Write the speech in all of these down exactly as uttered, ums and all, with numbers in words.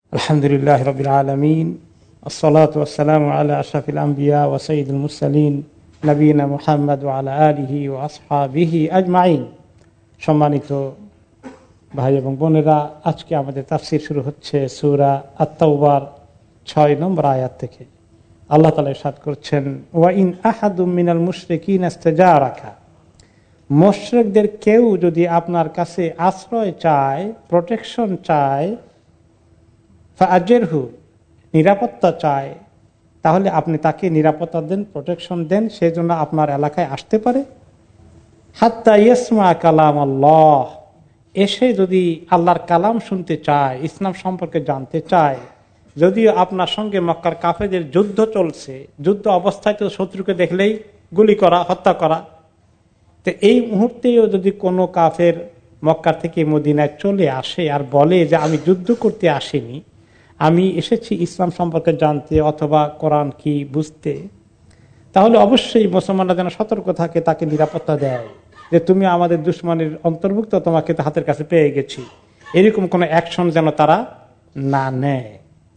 আলহামদুলিল্লাহ রাব্বিল আলামিন আসসালাতু ওয়াসসালামু আলা আশরাফিল আম্বিয়া ওয়া সাইয়্যিদুল মুরসালিন নবিয়িনা মুহাম্মদ ওয়া আলা আলিহি ওয়া আসহাবিহি আজমাইন। সম্মানিত ভাই এবং বোনেরা, আজকে আমাদের তাফসীর শুরু হচ্ছে সূরা আত-তাওবার ছয় নম্বর আয়াত থেকে। আল্লাহ তাআলা ইরশাদ করছেন, ওয়া ইন আহাদুম মিনাল মুশরিকিনা ইস্তাজারাকা, মুশরিকদের কেউ যদি আপনার কাছে আশ্রয় চায়, প্রোটেকশন চায়, ফাআজিরহু, নিরাপত্তা চায়, তাহলে আপনি তাকে নিরাপত্তা দেন, প্রোটেকশন দেন, সেজন্য আপনার এলাকায় আসতে পারে। হাত্তা ইয়াসমা কালাম আল্লাহ, এসে যদি আল্লাহর কালাম শুনতে চায়, ইসলাম সম্পর্কে জানতে চায়। যদিও আপনার সঙ্গে মক্কার কাফেরদের যুদ্ধ চলছে, যুদ্ধ অবস্থায় তো শত্রুকে দেখলেই গুলি করা, হত্যা করা। তো এই মুহূর্তেও যদি কোনো কাফের মক্কার থেকে মদিনায় চলে আসে আর বলে যে আমি যুদ্ধ করতে আসিনি, আমি এসেছি ইসলাম সম্পর্কে জানতে অথবা কোরআন কি বুঝতে, তাহলে অবশ্যই মুসলমানরা যেন সতর্ক থাকে, তাকে নিরাপত্তা দেয় যে তুমি আমাদের দুশমনের অন্তর্ভুক্ত, তোমাকে তো হাতের কাছে পেয়ে গেছি, এরকম কোনো অ্যাকশন যেন তারা না নেয়।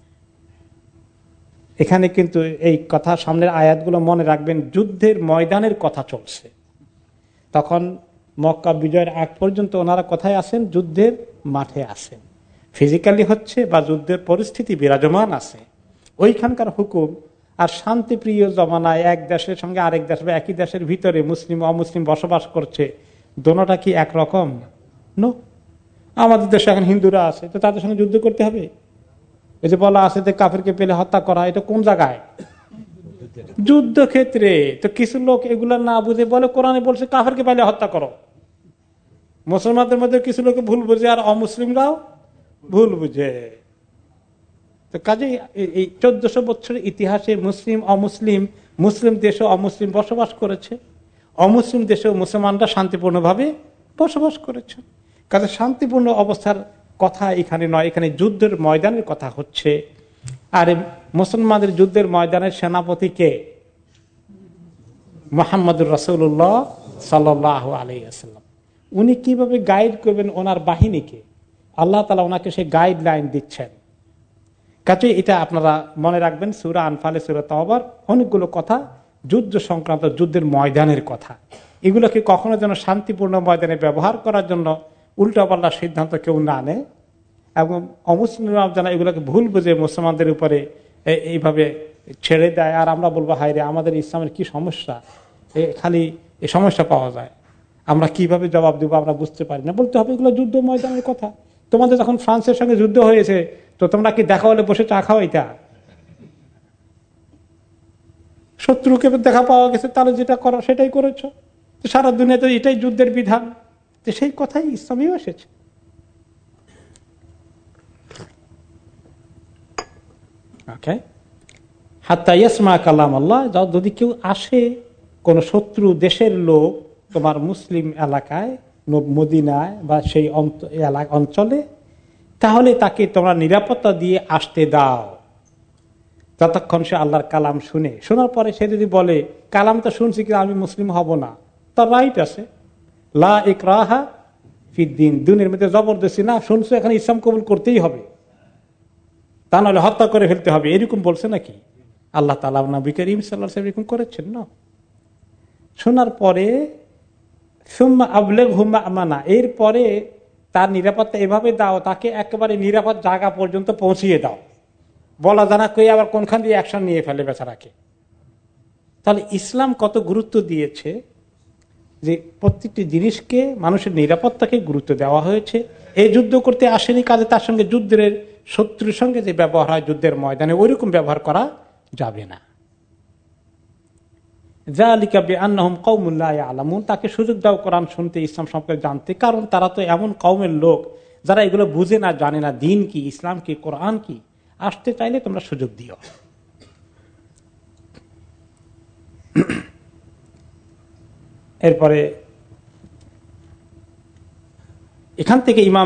এখানে কিন্তু এই কথা, সামনের আয়াতগুলো মনে রাখবেন, যুদ্ধের ময়দানের কথা চলছে। তখন মক্কা বিজয়ের আগ পর্যন্ত ওনারা কোথায় আছেন? যুদ্ধের মাঠে আছেন, ফিজিক্যালি হচ্ছে বা যুদ্ধের পরিস্থিতি বিরাজমান আছে, ওইখানকার হুকুম। আর শান্তিপ্রিয় জমানায় এক দেশের সঙ্গে আরেক দেশ বা একই দেশের ভিতরে মুসলিম অমুসলিম বসবাস করছে, দোনোটা কি একরকম? নো। আমাদের দেশে এখন হিন্দুরা আছে, তো তাদের সঙ্গে যুদ্ধ করতে হবে? এই যে বলা আছে যে কাফেরকে পেলে হত্যা করা, এটা কোন জায়গায়? যুদ্ধক্ষেত্রে। তো কিছু লোক এগুলা না বুঝে বলে কোরআনে বলছে কাফেরকে পেলে হত্যা করো। মুসলমানদের মধ্যে কিছু লোক ভুল বুঝে আর অমুসলিমরাও ভুল বুঝে। তো কাজে এই চোদ্দশো বছরের ইতিহাসে মুসলিম অমুসলিম, মুসলিম দেশে অমুসলিম বসবাস করেছে, অমুসলিম দেশেও মুসলমানরা শান্তিপূর্ণভাবে বসবাস করেছে। কাজে শান্তিপূর্ণ অবস্থার কথা এখানে নয়, এখানে যুদ্ধের ময়দানের কথা হচ্ছে। আর মুসলমানদের যুদ্ধের ময়দানের সেনাপতি কে? মুহাম্মদুর রাসূলুল্লাহ সাল্লাল্লাহু আলাইহি ওয়াসাল্লাম। উনি কিভাবে গাইড করবেন ওনার বাহিনীকে, আল্লাহ তাআলা ওনাকে সেই গাইডলাইন দিচ্ছেন। কাজে এটা আপনারা মনে রাখবেন, সূরা আনফালে, সূরা তাওবার অনেকগুলো কথা যুদ্ধ সংক্রান্ত, যুদ্ধের ময়দানের কথা। এগুলোকে কখনো যেন শান্তিপূর্ণ ময়দানে ব্যবহার করার জন্য উল্টাপাল্টা সিদ্ধান্ত কেউ না নেয়, এবং অমুসলিমরা যেন এগুলোকে ভুল বুঝে মুসলমানদের উপরে এইভাবে ছেড়ে দেয়। আর আমরা বলবো, হায় রে, আমাদের ইসলামের কি সমস্যা, খালি এই সমস্যা পাওয়া যায়, আমরা কিভাবে জবাব দেবো আমরা বুঝতে পারি না। বলতে হবে এগুলো যুদ্ধ ময়দানের কথা। তোমাদের যখন ফ্রান্সের সঙ্গে যুদ্ধ হয়েছে, তো তোমরা কি দেখা হলে বসে চা খাও? এটা শত্রুকে দেখা পাওয়া গেছে, তাহলে যেটা করা সেটাই করেছো। সারা দুনিয়াতে এটাই যুদ্ধের বিধান, তো সেই কথাই ইসলামেও এসেছে। ওকে, হাত্তা ইয়াসমা কালাম আল্লাহ, যদি কেউ আসে, কোন শত্রু দেশের লোক তোমার মুসলিম এলাকায়, মদিনায় বা সেই অঞ্চলে, তাহলে তাকে তোমরা নিরাপত্তা দিয়ে আসতে দাও, যতক্ষণ সে আল্লাহর কালাম শুনে। শোনার পরে সে যদি বলে কালাম তো শুনছি কিন্তু আমি মুসলিম হব না, তার রাইট আছে। লা ইকরাহা ফিদ্দিন, দুনিয়ার মধ্যে জবরদস্তি না, শুনছো এখানে ইসলাম কবুল করতেই হবে, তা নাহলে হত্যা করে ফেলতে হবে, এরকম বলছে নাকি আল্লাহ তাআলা? নবী করিম সাল্লাল্লাহু আলাইহি ওয়াসাল্লাম এরকম করেছেন না। শোনার পরে সুম্মা আবলিগহু মা'মানা, এরপরে তার নিরাপত্তা এভাবে দাও, তাকে একেবারে নিরাপদ জায়গা পর্যন্ত পৌঁছিয়ে দাও। বলা জানা কই আবার কোনখান দিয়ে অ্যাকশন নিয়ে ফেলে বেচারাকে। তাহলে ইসলাম কত গুরুত্ব দিয়েছে, যে প্রত্যেকটি জিনিসকে, মানুষের নিরাপত্তাকে গুরুত্ব দেওয়া হয়েছে। এই যুদ্ধ করতে আসেনি, কাজে তার সঙ্গে যুদ্ধের শত্রুর সঙ্গে যে ব্যবহার হয় যুদ্ধের ময়দানে, ওইরকম ব্যবহার করা যাবে না। যালিকা বিআন্নাহুম কওমুন লা ইয়ালামুন, তাকে সুযোগ দাও কোরআন শুনতে, ইসলাম সম্পর্কে জানতে, কারণ তারা তো এমন কওমের লোক যারা এগুলো বুঝে না, জানে না দিন কি, ইসলাম কি, কোরআন কি। আসতে চাইলে তোমরা সুযোগ দিও। এরপরে এখান থেকে ইমাম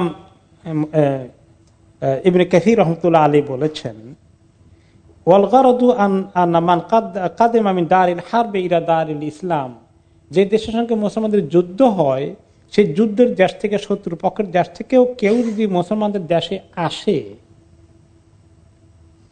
ইবনে কাসীর রাহমাতুল্লাহ আলাইহি বলেছেন, ওয়াল গারাদু আন মান কাদামা মিন দারিল হারবি ইলা দারিল ইসলাম, যে দেশের সঙ্গে মুসলমানদের যুদ্ধ হয়, সেই যুদ্ধের দেশ থেকে, শত্রু পক্ষের দেশ থেকেও কেউ যদি মুসলমানদের দেশে আসে,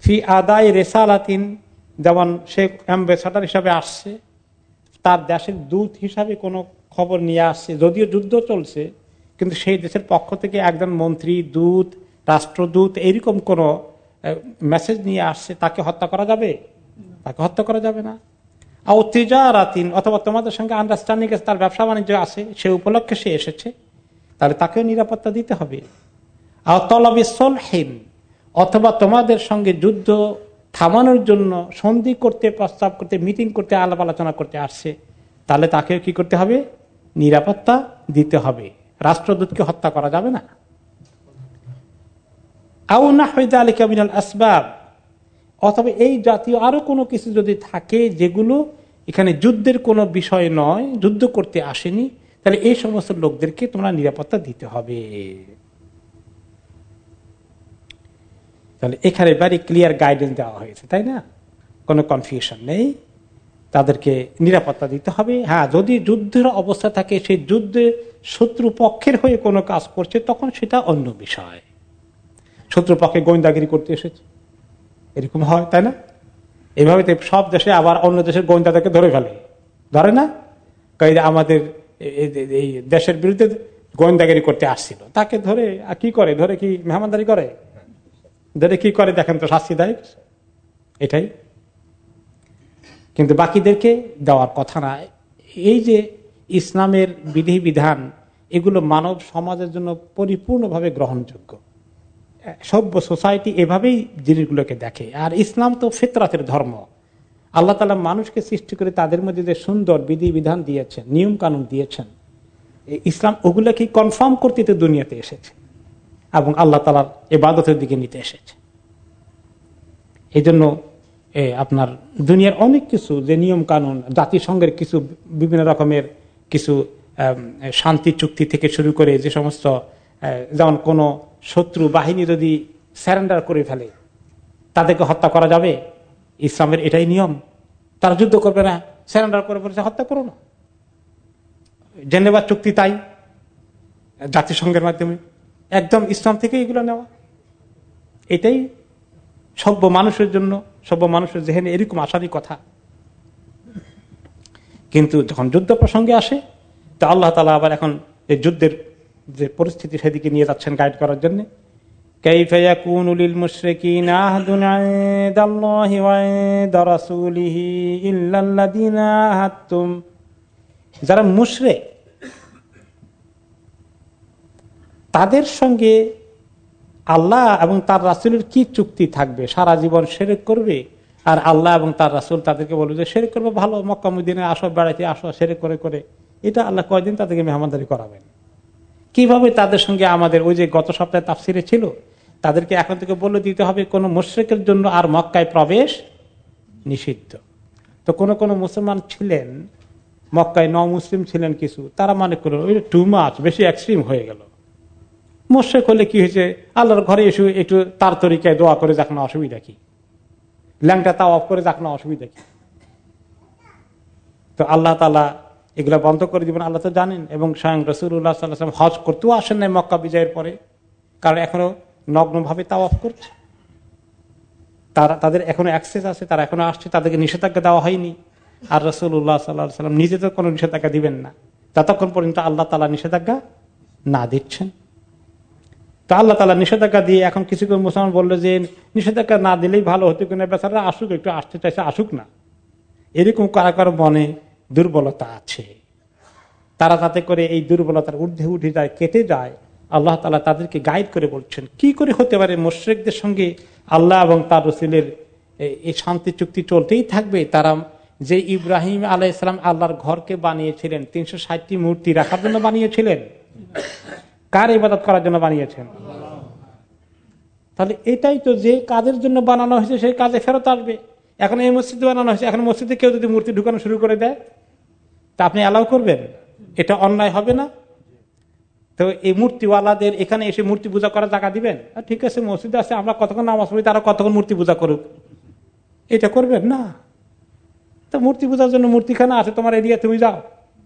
ফি আদায় রেসালাতিন, যেমন সে অ্যাম্বাসেডর হিসাবে আসছে, তার দেশের দূত হিসাবে কোনো খবর নিয়ে আসছে, যদিও যুদ্ধ চলছে, কিন্তু সেই দেশের পক্ষ থেকে একজন মন্ত্রী, দূত, রাষ্ট্রদূত এরকম কোন মেসেজ নিয়ে আসছে, তাকে হত্যা করা যাবে? তাকে হত্যা করা যাবে না। আও তিজারাতিন, অথবা তোমাদের সঙ্গে আন্ডারস্ট্যান্ডিং আছে, তার ব্যবসা বাণিজ্য আছে, সে উপলক্ষে সে এসেছে, তাহলে তাকেও নিরাপত্তা দিতে হবে। আও তলবে সলহিন, অথবা তোমাদের সঙ্গে যুদ্ধ থামানোর জন্য সন্ধি করতে, প্রস্তাব করতে, মিটিং করতে, আলাপ আলোচনা করতে আসছে, তাহলে তাকেও কি করতে হবে? নিরাপত্তা দিতে হবে। রাষ্ট্রদূতকে হত্যা করা যাবে না। আও নাহওয়া যালিকা মিনাল আসবাব, অথবা এই জাতীয় আরো কোনো কিছু যদি থাকে যেগুলো এখানে যুদ্ধের কোনো বিষয় নয়, যুদ্ধ করতে আসেনি, তাহলে এই সমস্ত লোকদেরকে তোমরা নিরাপত্তা দিতে হবে। তাহলে এখানে বাড়ি ক্লিয়ার গাইডেন্স দেওয়া হয়েছে, তাই না? কোনো কনফিউশন নেই, তাদেরকে নিরাপত্তা দিতে হবে। হ্যাঁ, যদি যুদ্ধের অবস্থা থাকে, সেই যুদ্ধে শত্রু পক্ষের হয়ে কোনো কাজ করছে, তখন সেটা অন্য বিষয়। শত্রু পক্ষে গোয়েন্দাগিরি করতে এসেছে, এরকম হয়, তাই না? এইভাবে সব দেশে আবার অন্য দেশের গোয়েন্দাদেরকে ধরে ফেলে, ধরে না? আমাদের এই দেশের বিরুদ্ধে গোয়েন্দাগিরি করতে আসছিল, তাকে ধরে কি করে? ধরে কি মেহমানদারি করে? ধরে কি করে দেখেন তো, শাস্তি দেয়, এটাই। কিন্তু বাকিদেরকে দেওয়ার কথা না। এই যে ইসলামের বিধি বিধান, এগুলো মানব সমাজের জন্য পরিপূর্ণভাবে গ্রহণযোগ্য। সভ্য সোসাইটি এভাবেই জিনিসগুলোকে দেখে। আর ইসলাম তো ফিতরাতের ধর্ম। আল্লাহ তাআলা মানুষকে সৃষ্টি করে তাদের মধ্যে যে সুন্দর বিধি বিধান দিয়েছেন, নিয়ম কানুন দিয়েছেন, ইসলাম ওগুলোকে কনফার্ম করতে তো দুনিয়াতে এসেছে এবং আল্লাহ তাআলার ইবাদতের দিকে নিতে এসেছে। এই জন্য আপনার দুনিয়ার অনেক কিছু যে নিয়ম কানুন, জাতিসংঘের কিছু বিভিন্ন রকমের কিছু শান্তি চুক্তি থেকে শুরু করে যে সমস্ত, যেমন কোন শত্রু বাহিনী যদি স্যারেন্ডার করে ফেলে, তাদেরকে হত্যা করা যাবে? ইসলামের এটাই নিয়ম। তারা যুদ্ধ করবে না, স্যারেন্ডার করে বলেছে হত্যা করো না। জেনেভা চুক্তি তাই, জাতিসংঘের মাধ্যমে একদম ইসলাম থেকে এগুলো নেওয়া। এটাই সভ্য মানুষের জন্য, সভ্য মানুষের যেখানে এরকম আসারই কথা। কিন্তু যখন যুদ্ধ প্রসঙ্গে আসে, তা আল্লাহ তাআলা আবার এখন এই যুদ্ধের যে পরিস্থিতি সেদিকে নিয়ে যাচ্ছেন গাইড করার জন্য। কাইফা ইয়াকুনু লিল মুশরিকিনা আহদুন ইনদাল্লাহি ওয়া ইনদা রাসূলিহি ইল্লাল্লাযিনা আহাদতুম, যারা মুশরিক তাদের সঙ্গে আল্লাহ এবং তার রাসূলের কি চুক্তি থাকবে? সারা জীবন শিরক করবে, আর আল্লাহ এবং তার রাসূল তাদেরকে বলবে যে শিরক করবে, ভালো, মক্কা মদিনে আসো, বেড়াইতে আসো, শিরক করে করে এটা আল্লাহ কয়দিন তাদেরকে মেহমানদারি করাবেন? কিভাবে তাদের সঙ্গে আমাদের ওই যে গত সপ্তাহে তাফসিরে ছিল, তাদেরকে এখন থেকে বলে দিতে হবে কোন মুশরিকের জন্য আর মক্কায় প্রবেশ নিষিদ্ধ। তো কোন কোন মুসলমান ছিলেন মক্কায়, ন মুসলিম ছিলেন কিছু, তারা মনে করলেন ওই টু মাচ, বেশি এক্সট্রিম হয়ে গেল। মুশরিক হলে কি হয়েছে, আল্লাহর ঘরে এসে একটু তার তরিকায় দোয়া করে যাক না, অসুবিধা কি? ল্যাংটা তাও অফ করে যাক না, অসুবিধা কি? তো আল্লাহ তাআলা এগুলা বন্ধ করে দিবেন, আল্লাহ তো জানেন। এবং স্বয়ং রাসূলুল্লাহ সাল্লাল্লাহু আলাইহি ওয়াসাল্লাম হজ করতেও আসেন নাই মক্কা বিজয়ের পরে, কারণ এখনো নগ্ন ভাবে তাওয়াফ করছে। তারা তাদের এখনো অ্যাক্সেস আছে, তারা এখনো আসছে, তাদেরকে নিষেধাজ্ঞা দেওয়া হয়নি। আর রাসূলুল্লাহ সাল্লাল্লাহু আলাইহি ওয়াসাল্লাম নিজে তো কোনো নিষেধাজ্ঞা দিবেন না যতক্ষণ পর্যন্ত আল্লাহ তাআলা নিষেধাজ্ঞা না দিচ্ছেন। তো আল্লাহ তাআলা নিষেধাজ্ঞা দিয়ে এখন কিছু কিছু মুসলমান বললো যে নিষেধাজ্ঞা না দিলেই ভালো হতো, কিনা বেচারা আসুক, একটু আসতে চাইছে আসুক না। এরকম কারা কারো মনে দুর্বলতা আছে, তারা তাতে করে এই দুর্বলতার ঊর্ধ্বে উঠে যায়, কেটে যায়। আল্লাহ তাআলা তাদেরকে গাইড করে বলছেন কি করে হতে পারে মুশরিকদের সঙ্গে আল্লাহ এবং তার রাসূলের এই শান্তি চুক্তি চলতেই থাকবে। তারা যে ইব্রাহিম আলাইহিস সালাম আল্লাহর ঘরকে বানিয়েছিলেন তিনশো ষাটটি মূর্তি রাখার জন্য বানিয়েছিলেন, কার ইবাদত করার জন্য বানিয়েছেন? তাহলে এটাই তো যে কাজের জন্য বানানো হয়েছে সেই কাজে ফেরত আসবে। এখন এই মসজিদ বানানো হয়েছে, এখন মসজিদে কেউ যদি মূর্তি ঢুকানো শুরু করে দেয় তা আপনি অ্যালাউ করবেন? এটা অন্যায় হবে না? তো এই মূর্তিওয়ালাদের এখানে এসে মূর্তি পূজা করার জায়গা দিবেন? ঠিক আছে, মসজিদে আছে, আমরা কতক্ষণ নামাজ পড়ি, তারা কতক্ষণ মূর্তি পূজা করুক, এটা করবেন না? তো মূর্তি পূজার জন্য মূর্তিখানা আছে তোমার এরিয়া, তুমি যাও।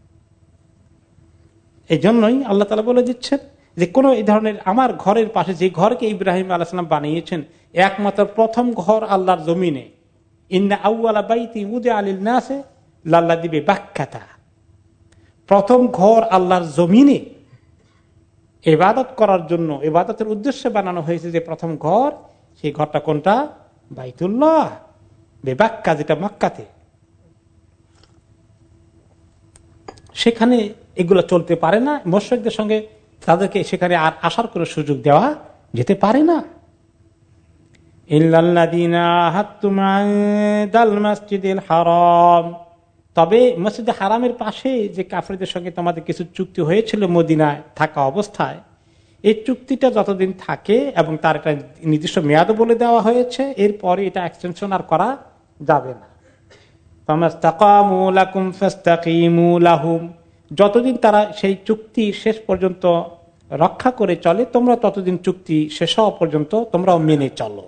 এই জন্যই আল্লাহ তাআলা বলে দিচ্ছেন যে কোন এই ধরনের আমার ঘরের পাশে যে ঘরকে ইব্রাহিম আলাইহিস সালাম বানিয়েছেন একমাত্র প্রথম ঘর আল্লাহর জমিনে, ইন্না আউয়ালা বাইতি উদিআ লিন-নাসি লাল্লাযী বিবাক্কাতা, প্রথম ঘর আল্লাহর জমিনে ইবাদত করার জন্য, ইবাদতের উদ্দেশ্যে বানানো হয়েছে যে প্রথম ঘর, সেই ঘরটা কোনটা? বাইতুল্লাহ বিবাক্কা, যেটা মক্কাতে। সেখানে এগুলো চলতে পারে না, মুশরিকদের সঙ্গে তাদেরকে সেখানে আর আসার কোনো সুযোগ দেওয়া যেতে পারে না। ইল্লাল্লাযীনা আহাদতুম ইনদাল মাসজিদিল হারাম, তবে মসজিদে হারামের পাশে যে কাফেরদের সঙ্গে তোমাদের কিছু চুক্তি হয়েছিল মদিনায় থাকা অবস্থায়, এই চুক্তিটা যতদিন থাকে এবং তার একটা নির্দিষ্ট মেয়াদও বলে দেওয়া হয়েছে, এরপরে এটা এক্সটেনশন আর করা যাবে না। ফামাসতাকামু লাকুম ফাস্তাকিমু লাহুম, যতদিন তারা সেই চুক্তি শেষ পর্যন্ত রক্ষা করে চলে, তোমরা ততদিন চুক্তি শেষ হওয়া পর্যন্ত তোমরাও মেনে চলো।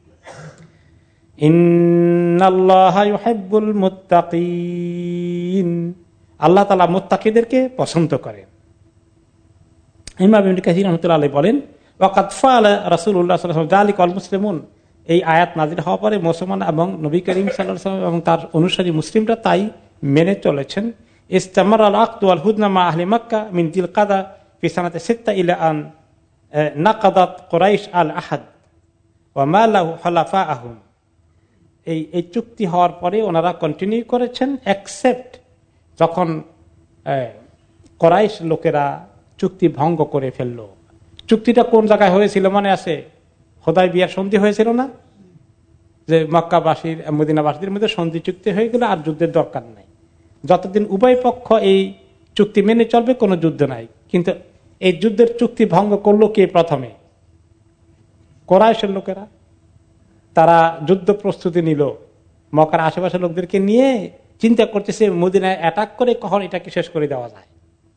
ইন্নাল্লাহা ইউহিব্বুল মুত্তাকিন, আল্লাহ তাআলা মুত্তাকিদেরকে পছন্দ করেন। ইমাম ইবনে কাসির রাহমাতুল্লাহ আলাইহি বলেন, ওয়াকাদ ফাআলা রাসূলুল্লাহ সাল্লাল্লাহু আলাইহি ওয়াসাল্লাম যালিকা ওয়াল মুসলিমুন, এই আয়াত নাযিল হওয়ার পরে মুসলমান এবং নবী করিম সাল্লাল্লাহু আলাইহি ওয়াসাল্লাম এবং তার অনুসারী মুসলিমরা তাই মেনে চলেছেন। ইস্তামার আল আকদ ওয়াল হুদনা মা আহলি মক্কা মিন যিল কাদা ফি সানাতি সিত্তা ইলা আন নাকাদাত কুরাইশ আল আহাদ ওয়া মা লাহু হুলাফাআহুম, এই এই চুক্তি হওয়ার পরে ওনারা কন্টিনিউ করেছেন, এক্সেপ্ট যখন কুরাইশ লোকেরা চুক্তি ভঙ্গ করে ফেলল। চুক্তিটা কোন জায়গায় হয়েছিল মনে আছে? হুদায়বিয়ার সন্ধি হয়েছিল না, যে মক্কাবাসীর মদিনাবাসীদের মধ্যে সন্ধি চুক্তি হয়ে গেল, আর যুদ্ধের দরকার নাই, যতদিন উভয় পক্ষ এই চুক্তি মেনে চলবে কোনো যুদ্ধ নাই। কিন্তু এই যুদ্ধের চুক্তি ভঙ্গ করলো কে প্রথমে? কুরাইশের লোকেরা। তারা যুদ্ধ প্রস্তুতি নিল, মক্কার আশেপাশের লোকদেরকে নিয়ে চিন্তা করতেছে মদিনায় অ্যাটাক করে কখন এটাকে শেষ করে দেওয়া যায়।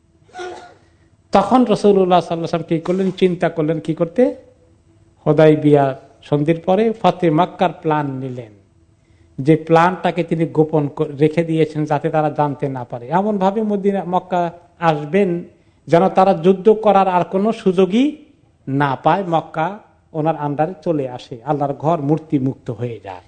তখন রাসূলুল্লাহ সাল্লাল্লাহু আলাইহি ওয়াসাল্লাম কি করলেন? চিন্তা করলেন কি করতে? হুদায়বিয়া সন্ধির পরে ফতে মক্কার প্ল্যান নিলেন, যে প্ল্যানটাকে তিনি গোপন রেখে দিয়েছেন যাতে তারা জানতে না পারে। এমন ভাবে মদিনা মক্কা আসবেন যেন তারা যুদ্ধ করার আর কোনো সুযোগই না পায়, মক্কা ওনার আন্ডারে চলে আসে, আল্লাহর ঘর মূর্তি মুক্ত হয়ে যায়।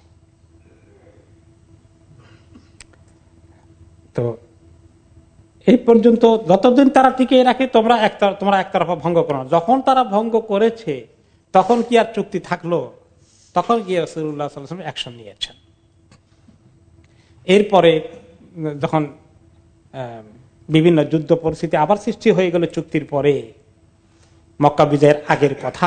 তো এই পর্যন্ত যতদিন তারা টিকে রাখে তোমরা একটা তোমরা একতরফা ভঙ্গ করো না। যখন তারা ভঙ্গ করেছে তখন কি আর চুক্তি থাকলো? তখন গিয়ে রাসূলুল্লাহ সাল্লাল্লাহু আলাইহি ওয়াসাল্লাম অ্যাকশন নিয়েছেন। এরপরে যখন বিভিন্ন যুদ্ধ পরিস্থিতি আবার সৃষ্টি হয়ে গেল চুক্তির পরে, মক্কা বিজয়ের আগের কথা,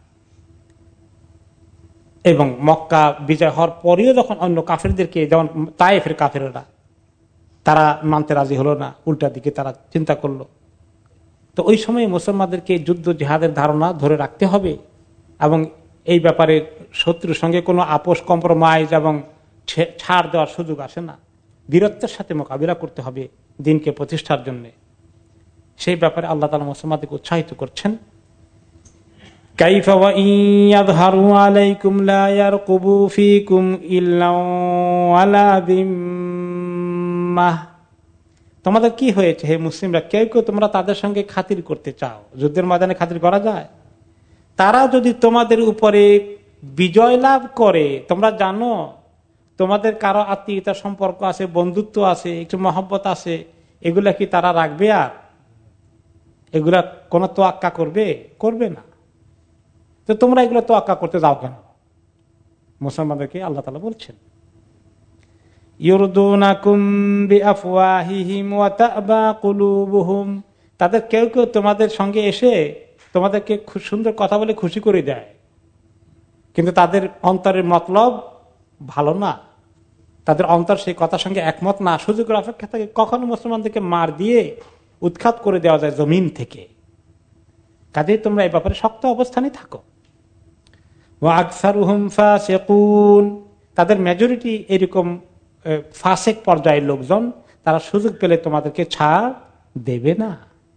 এবং মক্কা বিজয় হওয়ার পরেও যখন অন্য কাফেরদেরকে, যেমন তায়েফের কাফেররা, তারা মানতে রাজি হলো না, উল্টা দিকে তারা চিন্তা করলো। তো ওই সময় মুসলমানদেরকে যুদ্ধ জিহাদের ধারণা ধরে রাখতে হবে এবং এই ব্যাপারে শত্রুর সঙ্গে কোনো আপোষ, কম্প্রোমাইজ এবং ছাড় দেওয়ার সুযোগ আসে না। বীরত্বের সাথে মোকাবিলা করতে হবে দিনকে প্রতিষ্ঠার জন্য। সেই ব্যাপারে আল্লাহ তাআলা মুসলমানদেরকে উৎসাহিত করছেন। কাইফা ওয়া ইন ইয়াযহারু আলাইকুম লা ইয়ারকুবু ফীকুম ইল্লা ওয়ালা যিম্মাহ, তোমাদের কি হয়েছে হে মুসলিমরা? কেউ কেউ তোমরা তাদের সঙ্গে খাতির করতে চাও, যুদ্ধের ময়দানে খাতির করা যায়? তারা যদি তোমাদের উপরে বিজয় লাভ করে, তোমরা জানো তোমাদের কারো আত্মীয়তা সম্পর্ক আছে, বন্ধুত্ব আছে, একটু মহব্বত আছে, এগুলা কি তারা রাখবে? আর এগুলা কোন তোয়াক্কা করবে? করবে না। তো তোমরা এগুলো তোয়াক্কা করতে যাও কেন? মুসলমানদেরকে আল্লাহ তাআলা বলছেন, ইউরদুনাকুম বিআফওয়াহিহিম ওয়া তা'বা কুলুবুহুম, তাদের কেউ কেউ তোমাদের সঙ্গে এসে তোমাদেরকে খুব সুন্দর কথা বলে খুশি করে দেয়, কিন্তু তাদের অন্তরের মতলব ভালো না, তাদের অন্তর সেই কথার সঙ্গে একমত না। সুযোগের অপেক্ষা থাকে কখনো মুসলমানদেরকে মার দিয়ে উৎখাত করে দেওয়া যায় জমিন থেকে। কাজেই তোমরা এই ব্যাপারে শক্ত অবস্থানে থাকো। ওয়া আকসারুহুম ফাসিকুন, তাদের মেজরিটি এরকম ফাসেক পর্যায়ের লোকজন, তারা সুযোগ পেলে তোমাদেরকে ছাড় দেবে না।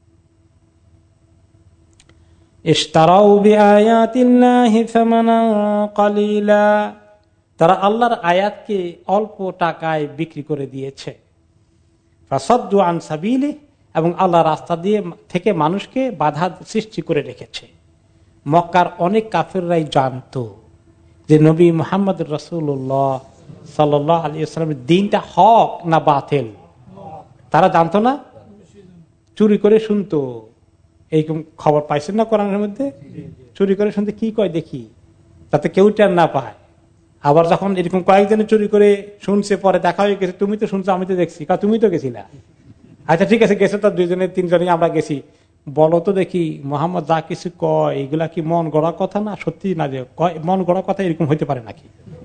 ইশতারাউ বিআয়াতিল্লাহি সামানান কালিলা, তারা আল্লাহর আয়াতকে অল্প টাকায় বিক্রি করে দিয়েছে। ফাসাদ্দু আন সাবিলি, এবং আল্লাহর রাস্তা দিয়ে থেকে মানুষকে বাধা সৃষ্টি করে রেখেছে। মক্কার অনেক কাফেররাই জানতো যে নবী মুহাম্মদ রাসূলুল্লাহ সাল্লাল্লাহু আলাইহি ওয়াসাল্লামের দ্বীনটা হক না বাতিল তারা জানতো না, চুরি করে শুনতো। এইরকম খবর পাইছেন না কোরআনের মধ্যে? চুরি করে শুনতে কি কয় দেখি, যাতে কেউ টের না পায়। আবার যখন এরকম কয়েকজনে চুরি করে শুনছে, পরে দেখা হয়ে গেছে, তুমি তো শুনছো আমি তো দেখছি, কা তুমি তো গেছিলা, আচ্ছা ঠিক আছে গেছে তো দুইজনে তিনজনে আমরা গেছি, বলো তো দেখি মোহাম্মদ যা কিছু কয় এগুলা কি মন গড়া কথা না সত্যি না, যে মন গড়া কথা এরকম হইতে পারে নাকি?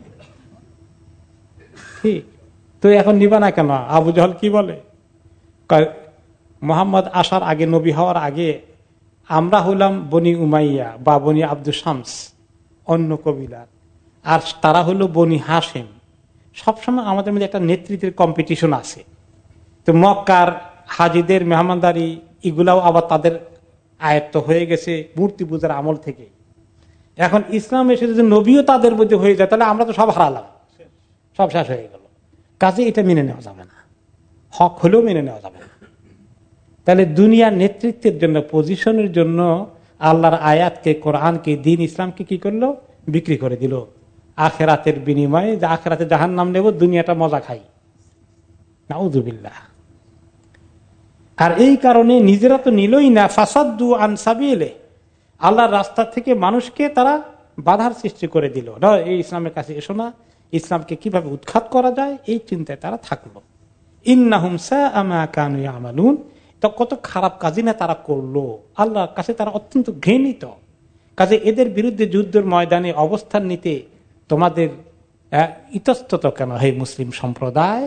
তো এখন নিবা না কেন? আবু জাহল কি বলে, মোহাম্মদ আসার আগে, নবী হওয়ার আগে আমরা হলাম বনি উমাইয়া বা বনি আব্দুল শামস, অন্য কবিলার, আর তারা হলো বনি হাসেম। সবসময় আমাদের মধ্যে একটা নেতৃত্বের কম্পিটিশন আছে। তো মক্কার হাজিদের মেহমানদারি এগুলাও আবার তাদের আয়ত্ত হয়ে গেছে মূর্তি পূজার আমল থেকে। এখন ইসলাম এসে যদি নবীও তাদের মধ্যে হয়ে যায়, তাহলে আমরা তো সব হারালাম, সব শেষ হয়ে গেল। কাজে এটা মেনে নেওয়া যাবে না, হক হলেও মেনে নেওয়া যাবে না। তাহলে দুনিয়ার নেতৃত্বের জন্য, পজিশনের জন্য আল্লাহর আয়াতকে, কোরআনকে, দিন ইসলামকে কি করলো? বিক্রি করে দিল। আখেরাতের বিনিময়ে যে আখেরাতে জাহান্নাম নেব, দুনিয়াটা মজা খাই, নাউযুবিল্লাহ। আর এই কারণে নিজেরা তো নিলই না, ফাসাদ্দু আন সাবিলে, আল্লাহর রাস্তা থেকে মানুষকে তারা বাধার সৃষ্টি করে দিল। না, এই ইসলামের কাছে এসো না, ইসলামকে কিভাবে উৎখাত করা যায় এই চিন্তায় তারা থাকলো। ইন্নাহুম সাআ মা কানু ইয়ামালুন, তো কত খারাপ কাজই না তারা করলো, আল্লাহর কাছে তারা অত্যন্ত ঘৃণিত। কাজে এদের বিরুদ্ধে যুদ্ধের ময়দানে অবস্থান নিতে তোমাদের ইতস্তত কেন হে মুসলিম সম্প্রদায়?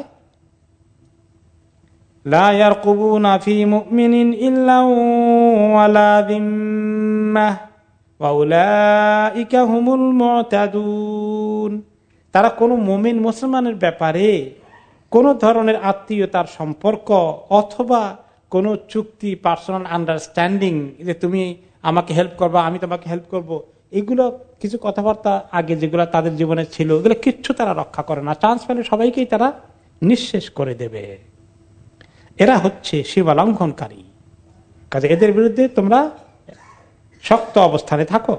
লা ইয়ারকুবুনা ফি মুমিনিন ইল্লা ওয়ালা যিম্মাহ ওয়া উলাইকা হুমুল মুতাদুন। তারা কোন মুমিন মুসলমানের ব্যাপারে কোন ধরনের আত্মীয়তার সম্পর্ক অথবা কোন চুক্তি, পার্সোনাল আন্ডারস্ট্যান্ডিং, যে তুমি আমাকে হেল্প করবা আমি তোমাকে হেল্প করব, এগুলো কিছু কথাবার্তা আগে যেগুলো তাদের জীবনে ছিল, এগুলো কিচ্ছু তারা রক্ষা করে না। চান্স পেলে সবাইকেই তারা নিঃশেষ করে দেবে। এরা হচ্ছে সীমা লঙ্ঘনকারী। কাজে এদের বিরুদ্ধে তোমরা শক্ত অবস্থানে থাকো।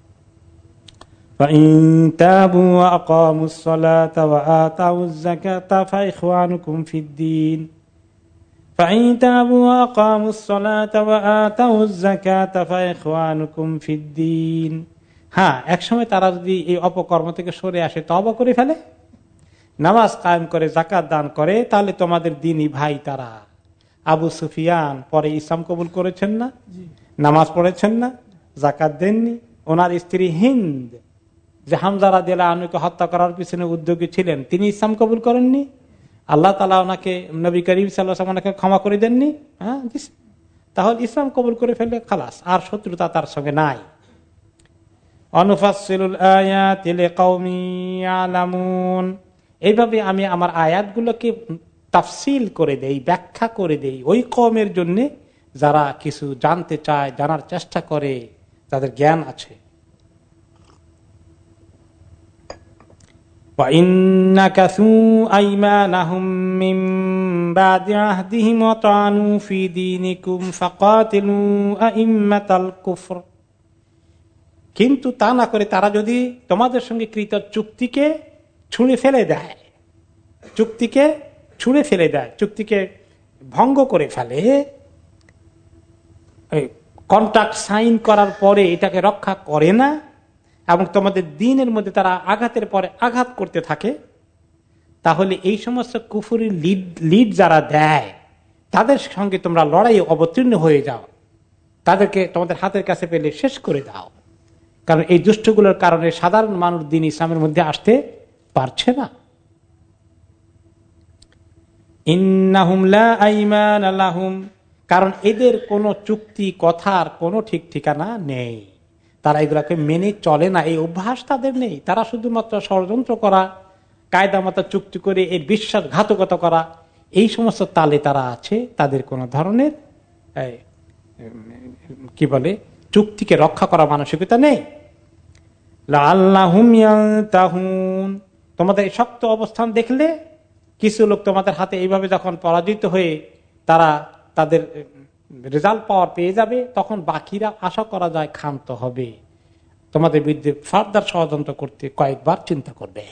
فَإِن تَابُوا وَأَقَامُوا الصَّلَاةَ وَآتَوُا الزَّكَاةَ فَإِخْوَانُكُمْ فِي الدِّينِ فَإِن تَابُوا وَأَقَامُوا الصَّلَاةَ وَآتَوُا الزَّكَاةَ فَإِخْوَانُكُمْ فِي الدِّينِ। হ্যাঁ, একসময় তারা যদি এই অপকর্ম থেকে সরে আসে, তওবা করে ফেলে, নামাজ কায়েম করে, যাকাত দান করে, তাহলে তোমাদের দ্বীনি ভাই তারা। আবু সুফিয়ান পরে ইসলাম কবুল করেছেন না, নামাজ পড়েছেন না, যাকাত দেননি। ওনার স্ত্রী হিন্দ, যে হামজা রাদিয়াল্লাহু আনহুকে হত্যা করার পিছনে উদ্যোগী ছিলেন, তিনি ইসলাম কবুল করেননি। আল্লাহ তাআলা ওনাকে, নবী করিম সাল্লাল্লাহু আলাইহি ওয়াসাল্লাম ওনাকে ক্ষমা করে দেননি। হ্যাঁ, তাহলে ইসলাম কবুল করে ফেললে খালাস, আর শত্রুতা তার সঙ্গে নাই। অনুফাসসিলুল আয়াতি লিকাওমি ইয়ালামুন, এইভাবে আমি আমার আয়াতগুলোকে তাফসিল করে দেই, ব্যাখ্যা করে দেই ওই কওমের জন্য যারা কিছু জানতে চায়, জানার চেষ্টা করে, যাদের জ্ঞান আছে। কিন্তু তা না করে তারা যদি তোমাদের সঙ্গে কৃত চুক্তিকে ছুঁড়ে ফেলে দেয়, চুক্তিকে ছুঁড়ে ফেলে দেয়, চুক্তিকে ভঙ্গ করে ফেলে, কন্ট্রাক্ট সাইন করার পরে এটাকে রক্ষা করে না, এবং তোমাদের দ্বীনের মধ্যে তারা আঘাতের পরে আঘাত করতে থাকে, তাহলে এই সমস্ত কুফরি লিড লিড যারা দেয় তাদের সঙ্গে তোমরা লড়াইয়ে অবতীর্ণ হয়ে যাও, তাদেরকে তোমাদের হাতের কাছে পেলে শেষ করে দাও। কারণ এই দুষ্টগুলোর কারণে সাধারণ মানুষ দ্বীন ইসলামের মধ্যে আসতে পারছে না। ইন্নাহুম লা আইমান লাহুম, কারণ এদের কোনো চুক্তি কথার কোনো ঠিক ঠিকানা নেই, তারা এগুলাকে মেনে চলে না, এই অভ্যাস তাদের নেই। তারা শুধুমাত্র ষড়যন্ত্র করা, কায়দা মতো চুক্তি করে এর বিশ্বাসঘাতকতা করা, এই সমস্ত তালে তারা আছে। তাদের কোন ধরনের কি বলে চুক্তিকে রক্ষা করা মানসিকতা নেই। লাআল্লাহুম ইয়ানতাহুন, তোমাদের এই শক্ত অবস্থান দেখলে কিছু লোক তোমাদের হাতে এইভাবে যখন পরাজিত হয়ে তারা তাদের রেজাল্ট পাওয়ার পেয়ে যাবে, তখন বাকিরা আশা করা যায় ক্ষান্ত হবে। তোমাদের বিরুদ্ধে ফার্দার ষড়যন্ত্র করতে কয়েকবার চিন্তা করবে।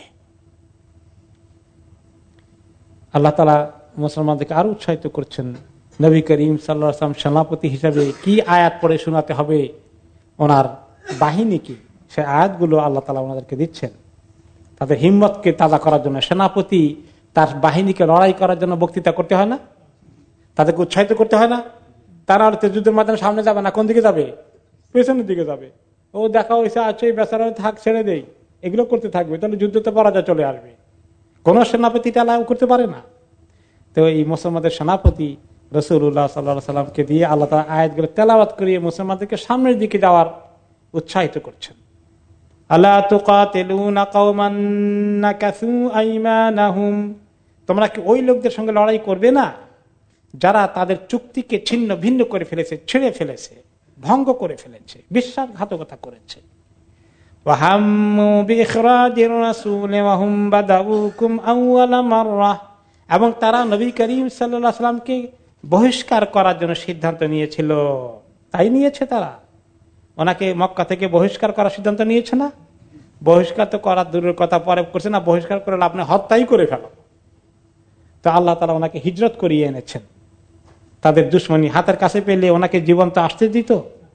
আল্লাহ তাআলা মুসলমানদেরকে আরো উৎসাহিত করছেন। নবী করিম সাল্লাল্লাহু আলাইহি ওয়াসাল্লাম সেনাপতি হিসাবে কি আয়াত পড়ে শোনাতে হবে ওনার বাহিনীকে, সে আয়াতগুলো আল্লাহ তাআলা ওনাদেরকে দিচ্ছেন তাদের হিম্মতকে তাজা করার জন্য। সেনাপতি তার বাহিনীকে লড়াই করার জন্য বক্তৃতা করতে হয় না, তাদেরকে উৎসাহিত করতে হয় না। তারা আর যুদ্ধের মাধ্যমে সামনে যাবে না, কোন দিকে যাবে? পেছনের দিকে যাবে। ও দেখা হয়েছে আছে বেচারা থাক, ছেড়ে দেই, এগুলো করতে থাকবে, তাহলে যুদ্ধতে পরাজয় চলে আসবে। কোন সেনাপতি তা লাভ করতে পারে না। তো এই মুসলমানদের সেনাপতি রাসূলুল্লাহ সাল্লাল্লাহু আলাইহি ওয়াসাল্লামকে দিয়ে আল্লাহ তাআলা আয়াতগুলো তেলাওয়াত করিয়ে মুসলমানদেরকে সামনের দিকে যাওয়ার উৎসাহিত করছেন। আলা তুকাতিলুনা কওমান নাকাসু আইমানাহুম, তোমরা কি ওই লোকদের সঙ্গে লড়াই করবে না যারা তাদের চুক্তিকে ছিন্ন ভিন্ন করে ফেলেছে, ছেড়ে ফেলেছে, ভঙ্গ করে ফেলেছে, বিশ্বাসঘাতকতা করেছে। ওয়াহাম্মু বিইখরাজির রাসূল ওয়া হুম বাদাউকুম আউওয়ালা মাররা, এবং তারা নবী করিম সাল্লাল্লাহু আলাইহি ওয়াসাল্লামকে বহিষ্কার করার জন্য সিদ্ধান্ত নিয়েছিল। তাই নিয়েছে তারা, ওনাকে মক্কা থেকে বহিষ্কার করার সিদ্ধান্ত নিয়েছে না। বহিষ্কার তো করার দূরের কথা, পরে করছে না, বহিষ্কার করে আপনি হত্যাই করে ফেলো। তো আল্লাহ তাআলা ওনাকে হিজরত করিয়ে এনেছেন। তাদের দুশমনী হাতের কাছে পেলে ওনাকে জীবন্ত আসতে দিত?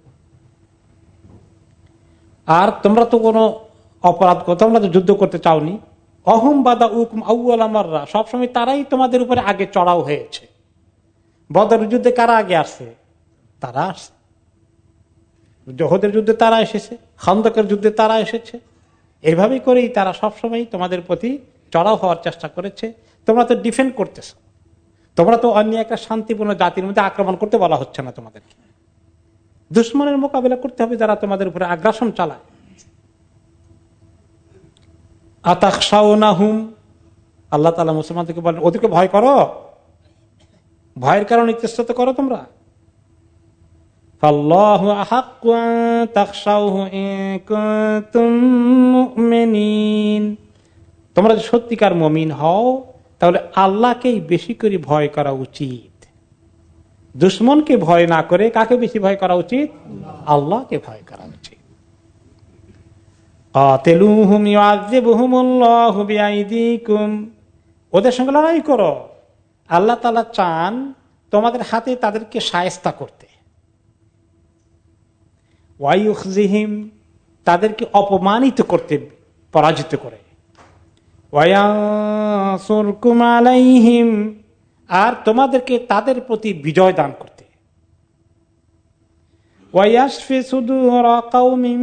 আর তোমরা তো কোনো অপরাধ, তোমরা তো যুদ্ধ করতে চাওনি। অহম বাদা উকুম আউয়ালা মাররা, সবসময় তারাই তোমাদের উপরে আগে চড়াও হয়েছে। বদরের যুদ্ধে কারা আগে আসছে? তারা আসছে। জোহদের যুদ্ধে তারা এসেছে, খান্দকের যুদ্ধে তারা এসেছে। এইভাবেই করেই তারা সবসময় তোমাদের প্রতি চড়াও হওয়ার চেষ্টা করেছে। তোমরা তো ডিফেন্ড করতেছ, তোমরা তো অন্য একটা শান্তিপূর্ণ জাতির মধ্যে আক্রমণ করতে বলা হচ্ছে না তোমাদেরকে। দুশমনের মোকাবিলা করতে হবে যারা তোমাদের উপরে আগ্রাসন চালায়। আতাখশাউনাহুম, আল্লাহ তাআলা মুসলমানদেরকে বলেন ওদেরকে ভয় করো, ভয়ের কারণে ইতস্তত করো তোমরা। ফাল্লাহু আহাক্কু আন তাখশাউহু ইন কুনতুম মুমিনিন, তোমরা যদি সত্যিকার মুমিন হও তাহলে আল্লাহকেই বেশি করে ভয় করা উচিত। দুশমনকে ভয় না করে কাকে বেশি ভয় করা উচিত? আল্লাহকে ভয় করা উচিত। কাতিলুহুম ইউআযিবুহুমুল্লাহু বিআইদিকুম, ওদের সঙ্গে লড়াই করো, আল্লাহ তাআলা চান তোমাদের হাতে তাদেরকে শায়েস্তা করতে। ওয়ায়ুখজিহিম, তাদেরকে অপমানিত করতে, পরাজিত করে। ওয়ায়ানসুরকুম আলাইহিম, আর তোমাদেরকে তাদের প্রতি বিজয় দান করতে। ওয়ায়াশফি সুদুর কওমিন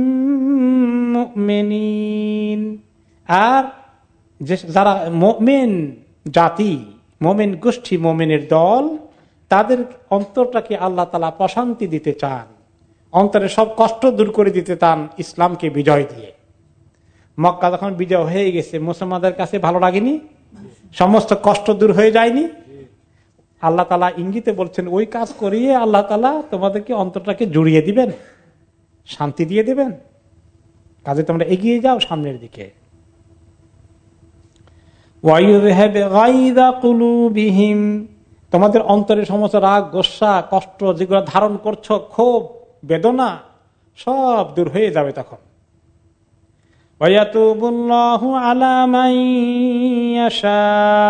মুমিনিন, আর যারা মুমিন জাতি, মুমিন গোষ্ঠী, মুমিনের দল, তাদের অন্তরটাকে আল্লাহ তাআলা প্রশান্তি দিতে চান, অন্তরে সব কষ্ট দূর করে দিতে চান ইসলামকে বিজয় দিয়ে। মক্কা যখন বিজয় হয়ে গেছে মুসলমানদের কাছে ভালো লাগেনি? সমস্ত কষ্ট দূর হয়ে যায়নি? আল্লাহ তাআলা ইঙ্গিতে বলছেন ওই কাজ করিয়ে আল্লাহ তাআলা তোমাদেরকে অন্তরটাকে জুড়িয়ে দিবেন, শান্তি দিয়ে দিবেন। কাজে তোমরা এগিয়ে যাও সামনের দিকে। ওয়ায়ুযহিব গায়যা কুলুবিহিম, তোমাদের অন্তরে সমস্ত রাগ, গোসা, কষ্ট যেগুলো ধারণ করছো, ক্ষোভ, বেদনা, সব দূর হয়ে যাবে তখন। ওয়ায়াতুবুল্লাহু আলা মান ইয়াশা,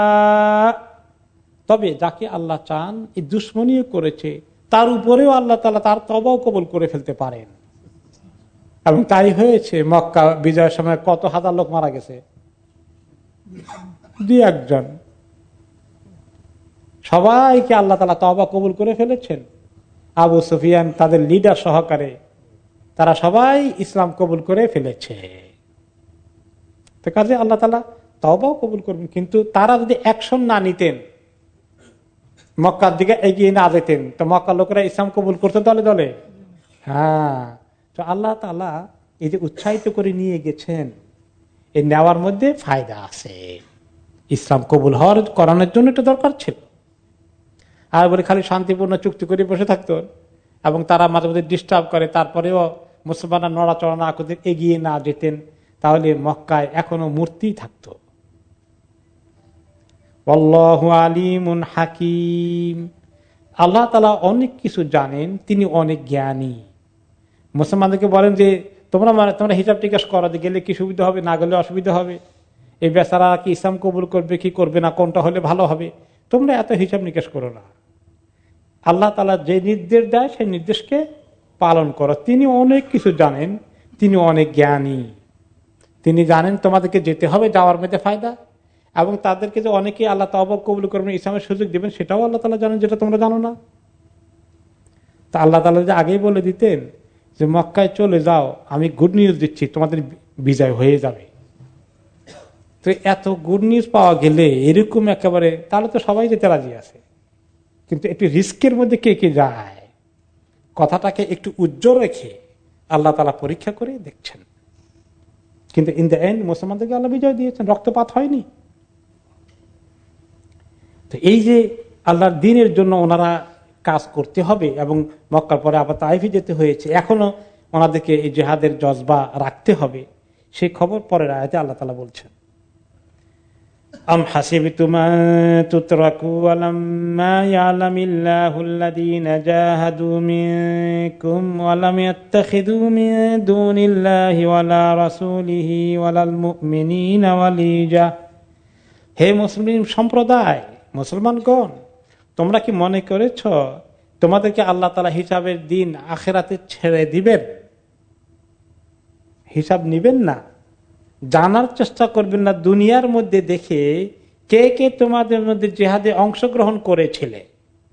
তবে যাকে আল্লাহ চান, এই দুশমনীও করেছে তার উপরেও আল্লাহ তাআলা তার তওবাও কবুল করে ফেলতে পারেন। এবং তাই হয়েছে। মক্কা বিজয়ের সময় কত হাজার লোক মারা গেছে? দুই একজন। সবাইকে আল্লাহ তাআলা তওবা কবুল করে ফেলেছেন। আবু সুফিয়ান তাদের লিডার সহকারে তারা সবাই ইসলাম কবুল করে ফেলেছে। তো কাজে আল্লাহ তাআলা তওবাও কবুল করবেন। কিন্তু তারা যদি অ্যাকশন না নিতেন, মক্কার দিকে এগিয়ে না যেতেন, তো মক্কার লোকেরা ইসলাম কবুল করতে দলে দলে। হ্যাঁ, তো আল্লাহ তাআলা এই যে উৎসাহিত করে নিয়ে গেছেন, এই নেওয়ার মধ্যে ফায়দা আছে। ইসলাম কবুল হওয়ার করানোর জন্য এটা দরকার ছিল। আর বলে খালি শান্তিপূর্ণ চুক্তি করে বসে থাকতো এবং তারা মাঝে মাঝে ডিস্টার্ব করে, তারপরেও মুসলমানরা নড়াচড়া না করতে এগিয়ে না যেতেন, তাহলে মক্কায় এখনো মূর্তি থাকতো। আল্লাহু আলিমুন হাকিম, আল্লাহ তাআলা অনেক কিছু জানেন, তিনি অনেক জ্ঞানী। মুসলমানদেরকে বলেন যে তোমরা মানে তোমরা হিসাব টিকাস করা গেলে কি সুবিধা হবে, না গেলে অসুবিধা হবে, এই বেচারা কি ইসলাম কবুল করবে কি করবে না, কোনটা হলে ভালো হবে, তোমরা এত হিসাব নিকাশ করো না। আল্লাহ তাআলা যে নির্দেশ দেয় সেই নির্দেশকে পালন করো। তিনি অনেক কিছু জানেন, তিনি অনেক জ্ঞানী, তিনি জানেন তোমাদেরকে যেতে হবে, যাওয়ার মধ্যে ফায়দা, এবং তাদেরকে যে অনেকে আল্লাহ তাওবা কবুল করবেন, ইসলামের সুযোগ দিবেন, সেটাও আল্লাহ তাআলা জানেন, যেটা তোমরা জানো না। তা আল্লাহ তাআলা যে আগেই বলে দিতেন যে মক্কায় চলে যাও, আমি গুড নিউজ দিচ্ছি, তোমাদের বিজয় হয়ে যাবে। তো এত গুড নিউজ পাওয়া গেলে এরকম একেবারে, তাহলে তো সবাই যেতে রাজি আছে, কিন্তু একটু রিস্কের মধ্যে কে কে যায়, কথাটাকে একটু উজ্জ্বল রেখে আল্লাহ তাআলা পরীক্ষা করে দেখছেন। কিন্তু ইন দ্য এন্ড মুসলমানদেরকে আল্লাহ বিজয় দিয়েছেন, রক্তপাত হয়নি। তো এই যে আল্লাহর দ্বীনের জন্য ওনারা কাজ করতে হবে, এবং মক্কার পরে আবার তাইফে যেতে হয়েছে, এখনো ওনাদেরকে এই জিহাদের জজবা রাখতে হবে, সেই খবর পরের আয়াতে আল্লাহ তাআলা বলছেন, আম হাসিবতুম আন তুতরাকু ওয়ালাম্মা ইয়ালামিল্লাহুল্লাযীনা জাহাদু মিনকুম ওয়া লাম ইয়াত্তাখিযু মিন দুনিল্লাহি ওয়ালা রাসূলিহি ওয়ালাল মুমিনিনা ওয়ালিজা। হে মুসলিম সম্প্রদায়, মুসলমানগণ, তোমরা কি মনে করেছ তোমাদেরকে আল্লাহ তাআলা হিসাবের দিন আখিরাতে ছেড়ে দিবেন? হিসাব নিবেন না, জানার চেষ্টা করবেন না দুনিয়ার মধ্যে দেখে কে কে তোমাদের মধ্যে জিহাদে অংশগ্রহণ করেছিলে,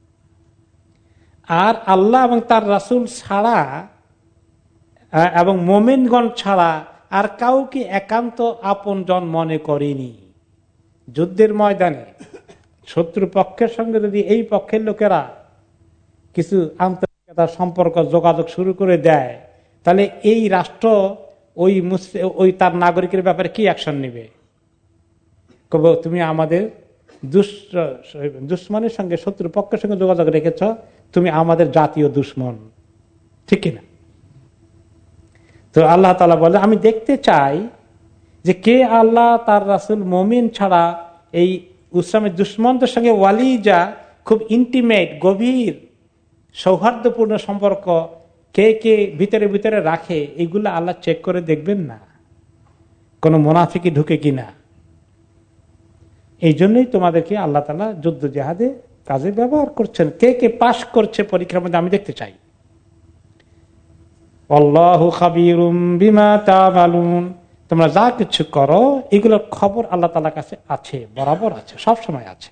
আর আল্লাহ এবং তার রাসূল ছাড়া এবং মুমিনগণ ছাড়া আর কাউকে একান্ত আপনজন মনে করেনি। যুদ্ধের ময়দানে শত্রু পক্ষের সঙ্গে যদি এই পক্ষের লোকেরা কিছু আন্তরিকতার সম্পর্ক যোগাযোগ শুরু করে দেয়, তাহলে এই রাষ্ট্র ওই ওই তার নাগরিকের ব্যাপারে কি অ্যাকশন নেবে? কবে তুমি আমাদের দুশ্মনের সঙ্গে, শত্রু পক্ষের সঙ্গে যোগাযোগ রেখেছ, তুমি আমাদের জাতীয় দুশ্মন, ঠিক কিনা? তো আল্লাহ তাআলা বলে, আমি দেখতে চাই যে কে আল্লাহ তার রাসূল মুমিন ছাড়া এই ইসলামের দুশ্মনদের সঙ্গে ওয়ালিজা, খুব ইন্টিমেট, গভীর সৌহার্দ্যপূর্ণ সম্পর্ক কে কে ভিতরে ভিতরে রাখে, এইগুলো আল্লাহ চেক করে দেখবেন না কোন মুনাফিকি ঢুকে কিনা। এই জন্যই তোমাদেরকে আল্লাহ তাআলা যুদ্ধ জিহাদে কাজে ব্যবহার করছেন, কে কে পাশ করছে পরীক্ষার মধ্যে আমি দেখতে চাই। আল্লাহু খাবীরুম বিমা তা'মালুন, তোমরা যা কিছু করো এগুলোর খবর আল্লাহ তাআলার কাছে আছে, বরাবর আছে, সব সময় আছে।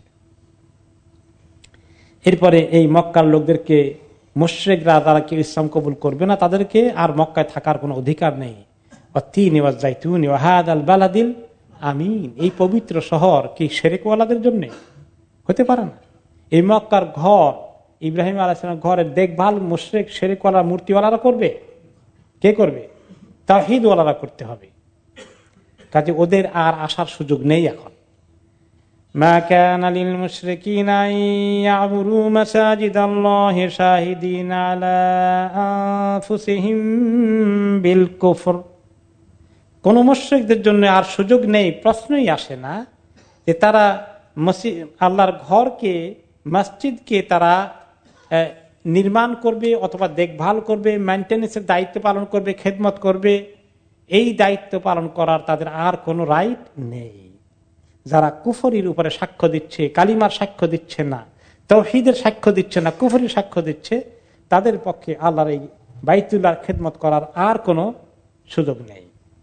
এরপরে এই মক্কার লোকদেরকে, মুশরিকরা যারা কেউ ইসলাম কবুল করবে না, তাদেরকে আর মক্কায় থাকার কোনো অধিকার নেই। ওয়াত্তিনি ওয়াজ-যাইতুনি ওয়া হাদাল বালাদিল আমিন, এই পবিত্র শহর কি শিরকওয়ালাদের জন্য হতে পারে না? এই মক্কার ঘর, ইব্রাহিম আলাইহিস সালামের ঘরের দেখভাল মুশরিক শিরকওয়ালা মূর্তিওয়ালারা করবে? কে করবে? তাওহীদওয়ালারা করতে হবে। কাজে ওদের আর আসার সুযোগ নেই এখন। মা কানা লিল মুশরিকিনা ইয়া'মুরু মাসাজিদাল্লাহি শাহিদিনা আলা আনফুসিহিম বিল কুফর, কোন মুশরিকদের জন্য আর সুযোগ নেই, প্রশ্নই আসে না যে তারা আল্লাহর ঘরকে, মসজিদকে তারা নির্মাণ করবে অথবা দেখভাল করবে, মেইনটেনেন্সের দায়িত্ব পালন করবে, খেদমত করবে। এই দায়িত্ব পালন করার তাদের আর কোনো রাইট নেই। যারা কুফরির উপরে সাক্ষ্য দিচ্ছে, কালিমার সাক্ষ্য দিচ্ছে না, তাওহীদের সাক্ষ্য দিচ্ছে না, কুফরির সাক্ষ্য দিচ্ছে, তাদের পক্ষে আল্লাহর এই বাইতুল্লাহর খেদমত করার আর কোনো সুযোগ নেই।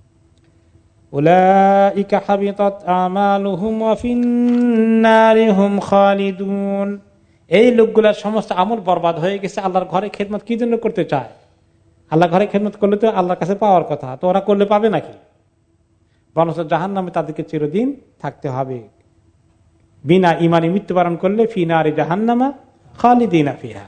উলাইকা হাবিতাত আমালুহুম ওয়া ফিন-নারি হুম খালিদুন, এই লোকগুলোর সমস্ত আমল বরবাদ হয়ে গেছে। আল্লাহর ঘরে খেদমত কি জন্য করতে চায়? আল্লাহ ঘরে খেদমত করলে তো আল্লাহর কাছে পাওয়ার কথা, তো ওরা করলে পাবে নাকি? বরঞ্চ জাহান্নামে তাদেরকে চিরদিন থাকতে হবে। বিনা ঈমানে মৃত্যুবরণ করলে ফি নারি জাহান্নামা খালিদিনা ফিহা।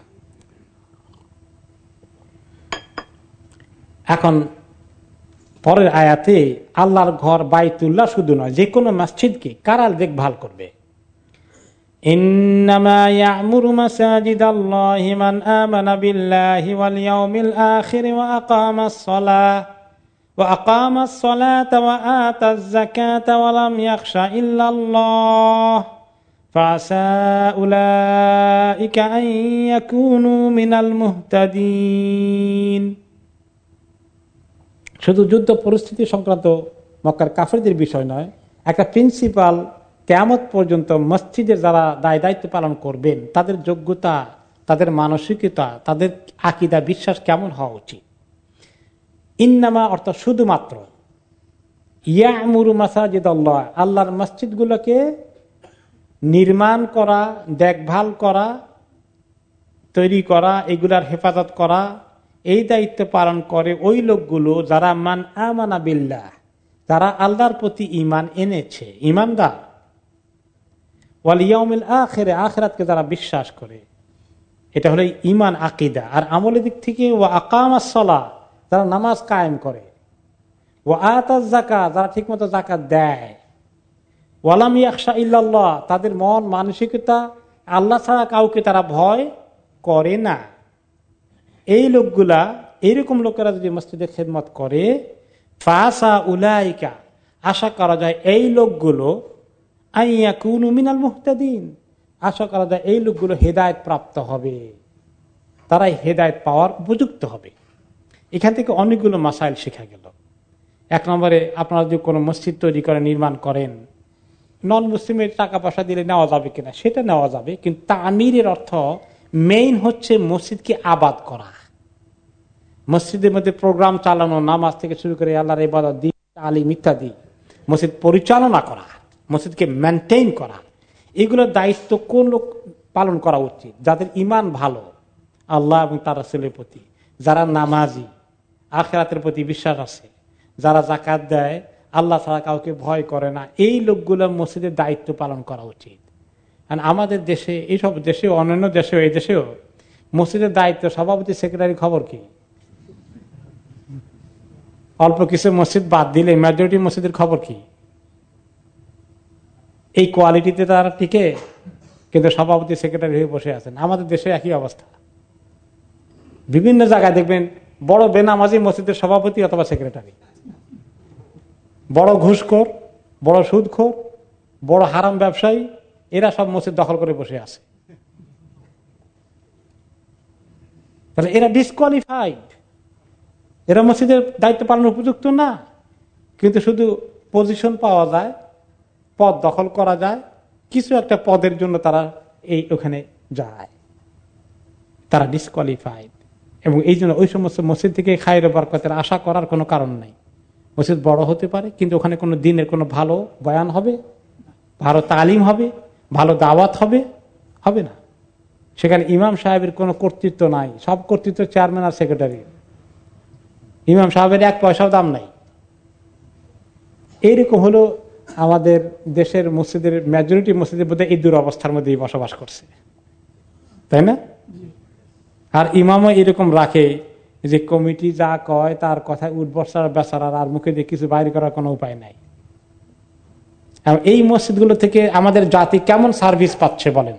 এখন পরের আয়াতে আল্লাহর ঘর বাইতুল্লাহ শুধু নয়, যে কোনো মসজিদকে কারা দেখভাল করবে? ইন্নামা ইয়া'মুরু মাসাজিদাল্লাহি মান আমানা বিল্লাহি ওয়াল ইয়াউমিল আখির ওয়া আকামাস সালাহ ওয়া আকামাস সালাতা ওয়া আতাজ যাকাতা ওয়া লাম ইয়াখশা ইল্লাল্লাহ ফাসা উলাইকা আন ইয়াকুনু মিনাল মুহতাদিন। শুধু যুদ্ধ পরিস্থিতি সংক্রান্ত মক্কার কাফেরদের বিষয় নয়, একটা প্রিন্সিপাল কিয়ামত পর্যন্ত মসজিদের যারা দায় দায়িত্ব পালন করবেন তাদের যোগ্যতা, তাদের মানসিকতা, তাদের আকীদা বিশ্বাস কেমন হওয়া উচিত। ইন্নামা অর্থ শুধুমাত্র, ইয়ামুরু মাসাজিদাল্লাহ, আল্লাহর মসজিদগুলোকে নির্মাণ করা, দেখভাল করা, তৈরি করা, এগুলার হেফাজত করা, এই দায়িত্ব পালন করে ওই লোকগুলো যারা মান আমানা বিল্লাহ, যারা আল্লাহর প্রতি ঈমান এনেছে, ঈমানদার, ওয়াল ইয়াউমিল আখির, আখিরাতকে যারা বিশ্বাস করে। এটা হলো ঈমান আকীদা। আর আমলের দিক থেকে ওয়া আকামাস সালাহ, যারা নামাজ কায়েম করে, ওয়া আতাজ যাকাত, যারা ঠিকমতো যাকাত দেয়, ওয়ালাম ইয়াখশা ইল্লাল্লাহ, তাদের মন মানসিকতা আল্লাহ ছাড়া কাউকে তারা ভয় করে না। এই লোকগুলা, এইরকম লোকেরা যদি মসজিদে খেদমত করে, ফাসা উলাইকা, আশা করা যায় এই লোকগুলো আইয়াকুনু মিনাল মুহতাদিন, আশা করা যায় এই লোকগুলো হেদায়েত প্রাপ্ত হবে, তারাই হেদায়েত পাওয়ার উপযুক্ত হবে। এখান থেকে অনেকগুলো মাসাইল শেখা গেল। এক নম্বরে, আপনারা যদি কোনো মসজিদ তৈরি করে নির্মাণ করেন, নন মুসলিমের টাকা পয়সা দিলে নেওয়া যাবে কিনা, সেটা নেওয়া যাবে, কিন্তু তামিরের অর্থ মেইন হচ্ছে মসজিদকে আবাদ করা, মসজিদের মধ্যে প্রোগ্রাম চালানো, নামাজ থেকে শুরু করে আল্লাহর ইবাদত, দ্বীন, তালিম ইত্যাদি, মসজিদ পরিচালনা করা, মসজিদকে মেনটেইন করা, এগুলোর দায়িত্ব কোন লোক পালন করা উচিত? যাদের ঈমান ভালো আল্লাহ এবং তার রাসূলের প্রতি, যারা নামাজি, আখিরাতের প্রতি বিশ্বাস আছে, যারা যাকাত দেয়, আল্লাহ ছাড়া কাউকে ভয় করে না, এই লোকগুলো মসজিদের দায়িত্ব পালন করা উচিত। আর আমাদের দেশে, এইসব দেশেও, অন্যান্য দেশেও, এই দেশেও মসজিদের দায়িত্ব সভাপতি, সেক্রেটারি, খবর কি? অল্প কিছু মসজিদ বাদ দিলে মেজরিটি মসজিদের খবর কি? এই কোয়ালিটিতে তারা টিকে, কিন্তু সভাপতি সেক্রেটারি হয়ে বসে আছেন। আমাদের দেশে একই অবস্থা। বিভিন্ন জায়গায় দেখবেন বড় বেনামাজি মসজিদের সভাপতি অথবা সেক্রেটারি, বড় ঘুষখোর, বড় সুদখোর, বড় হারাম ব্যবসায়ী, এরা সব মসজিদ দখল করে বসে আছে। তাহলে এরা ডিসকোয়ালিফাইড, এরা মসজিদের দায়িত্ব পালনের উপযুক্ত না। কিন্তু শুধু পজিশন পাওয়া যায়, পদ দখল করা যায়, কিছু একটা পদের জন্য তারা এই ওখানে যায়, তারা ডিসকোয়ালিফাইড। এবং এই জন্য ওই সমস্ত মসজিদ থেকে খায়র বরকতের আশা করার কোনো কারণ নাই। মসজিদ বড় হতে পারে, কিন্তু ওখানে কোনো দিনের কোনো ভালো বয়ান হবে, ভালো তালিম হবে, ভালো দাওয়াত হবে, হবে না। সেখানে ইমাম সাহেবের কোনো কর্তৃত্ব নাই, সব কর্তৃত্ব চেয়ারম্যান আর সেক্রেটারি। ইমাম সাহেবের এক পয়সাও দাম নাই। এইরকম হলো আমাদের দেশের মসজিদের মেজরিটি মসজিদের মধ্যে এই দুরবস্থার মধ্যেই বসবাস করছে, তাই না? আর ইমামও এরকম রাখে যে কমিটি যা কয় তার কথায় উঠবসার বেচারার আর মুখে দিয়ে কিছু বাইরে করার কোনো উপায় নাই। এই মসজিদগুলো থেকে আমাদের জাতি কেমন সার্ভিস পাচ্ছে বলেন?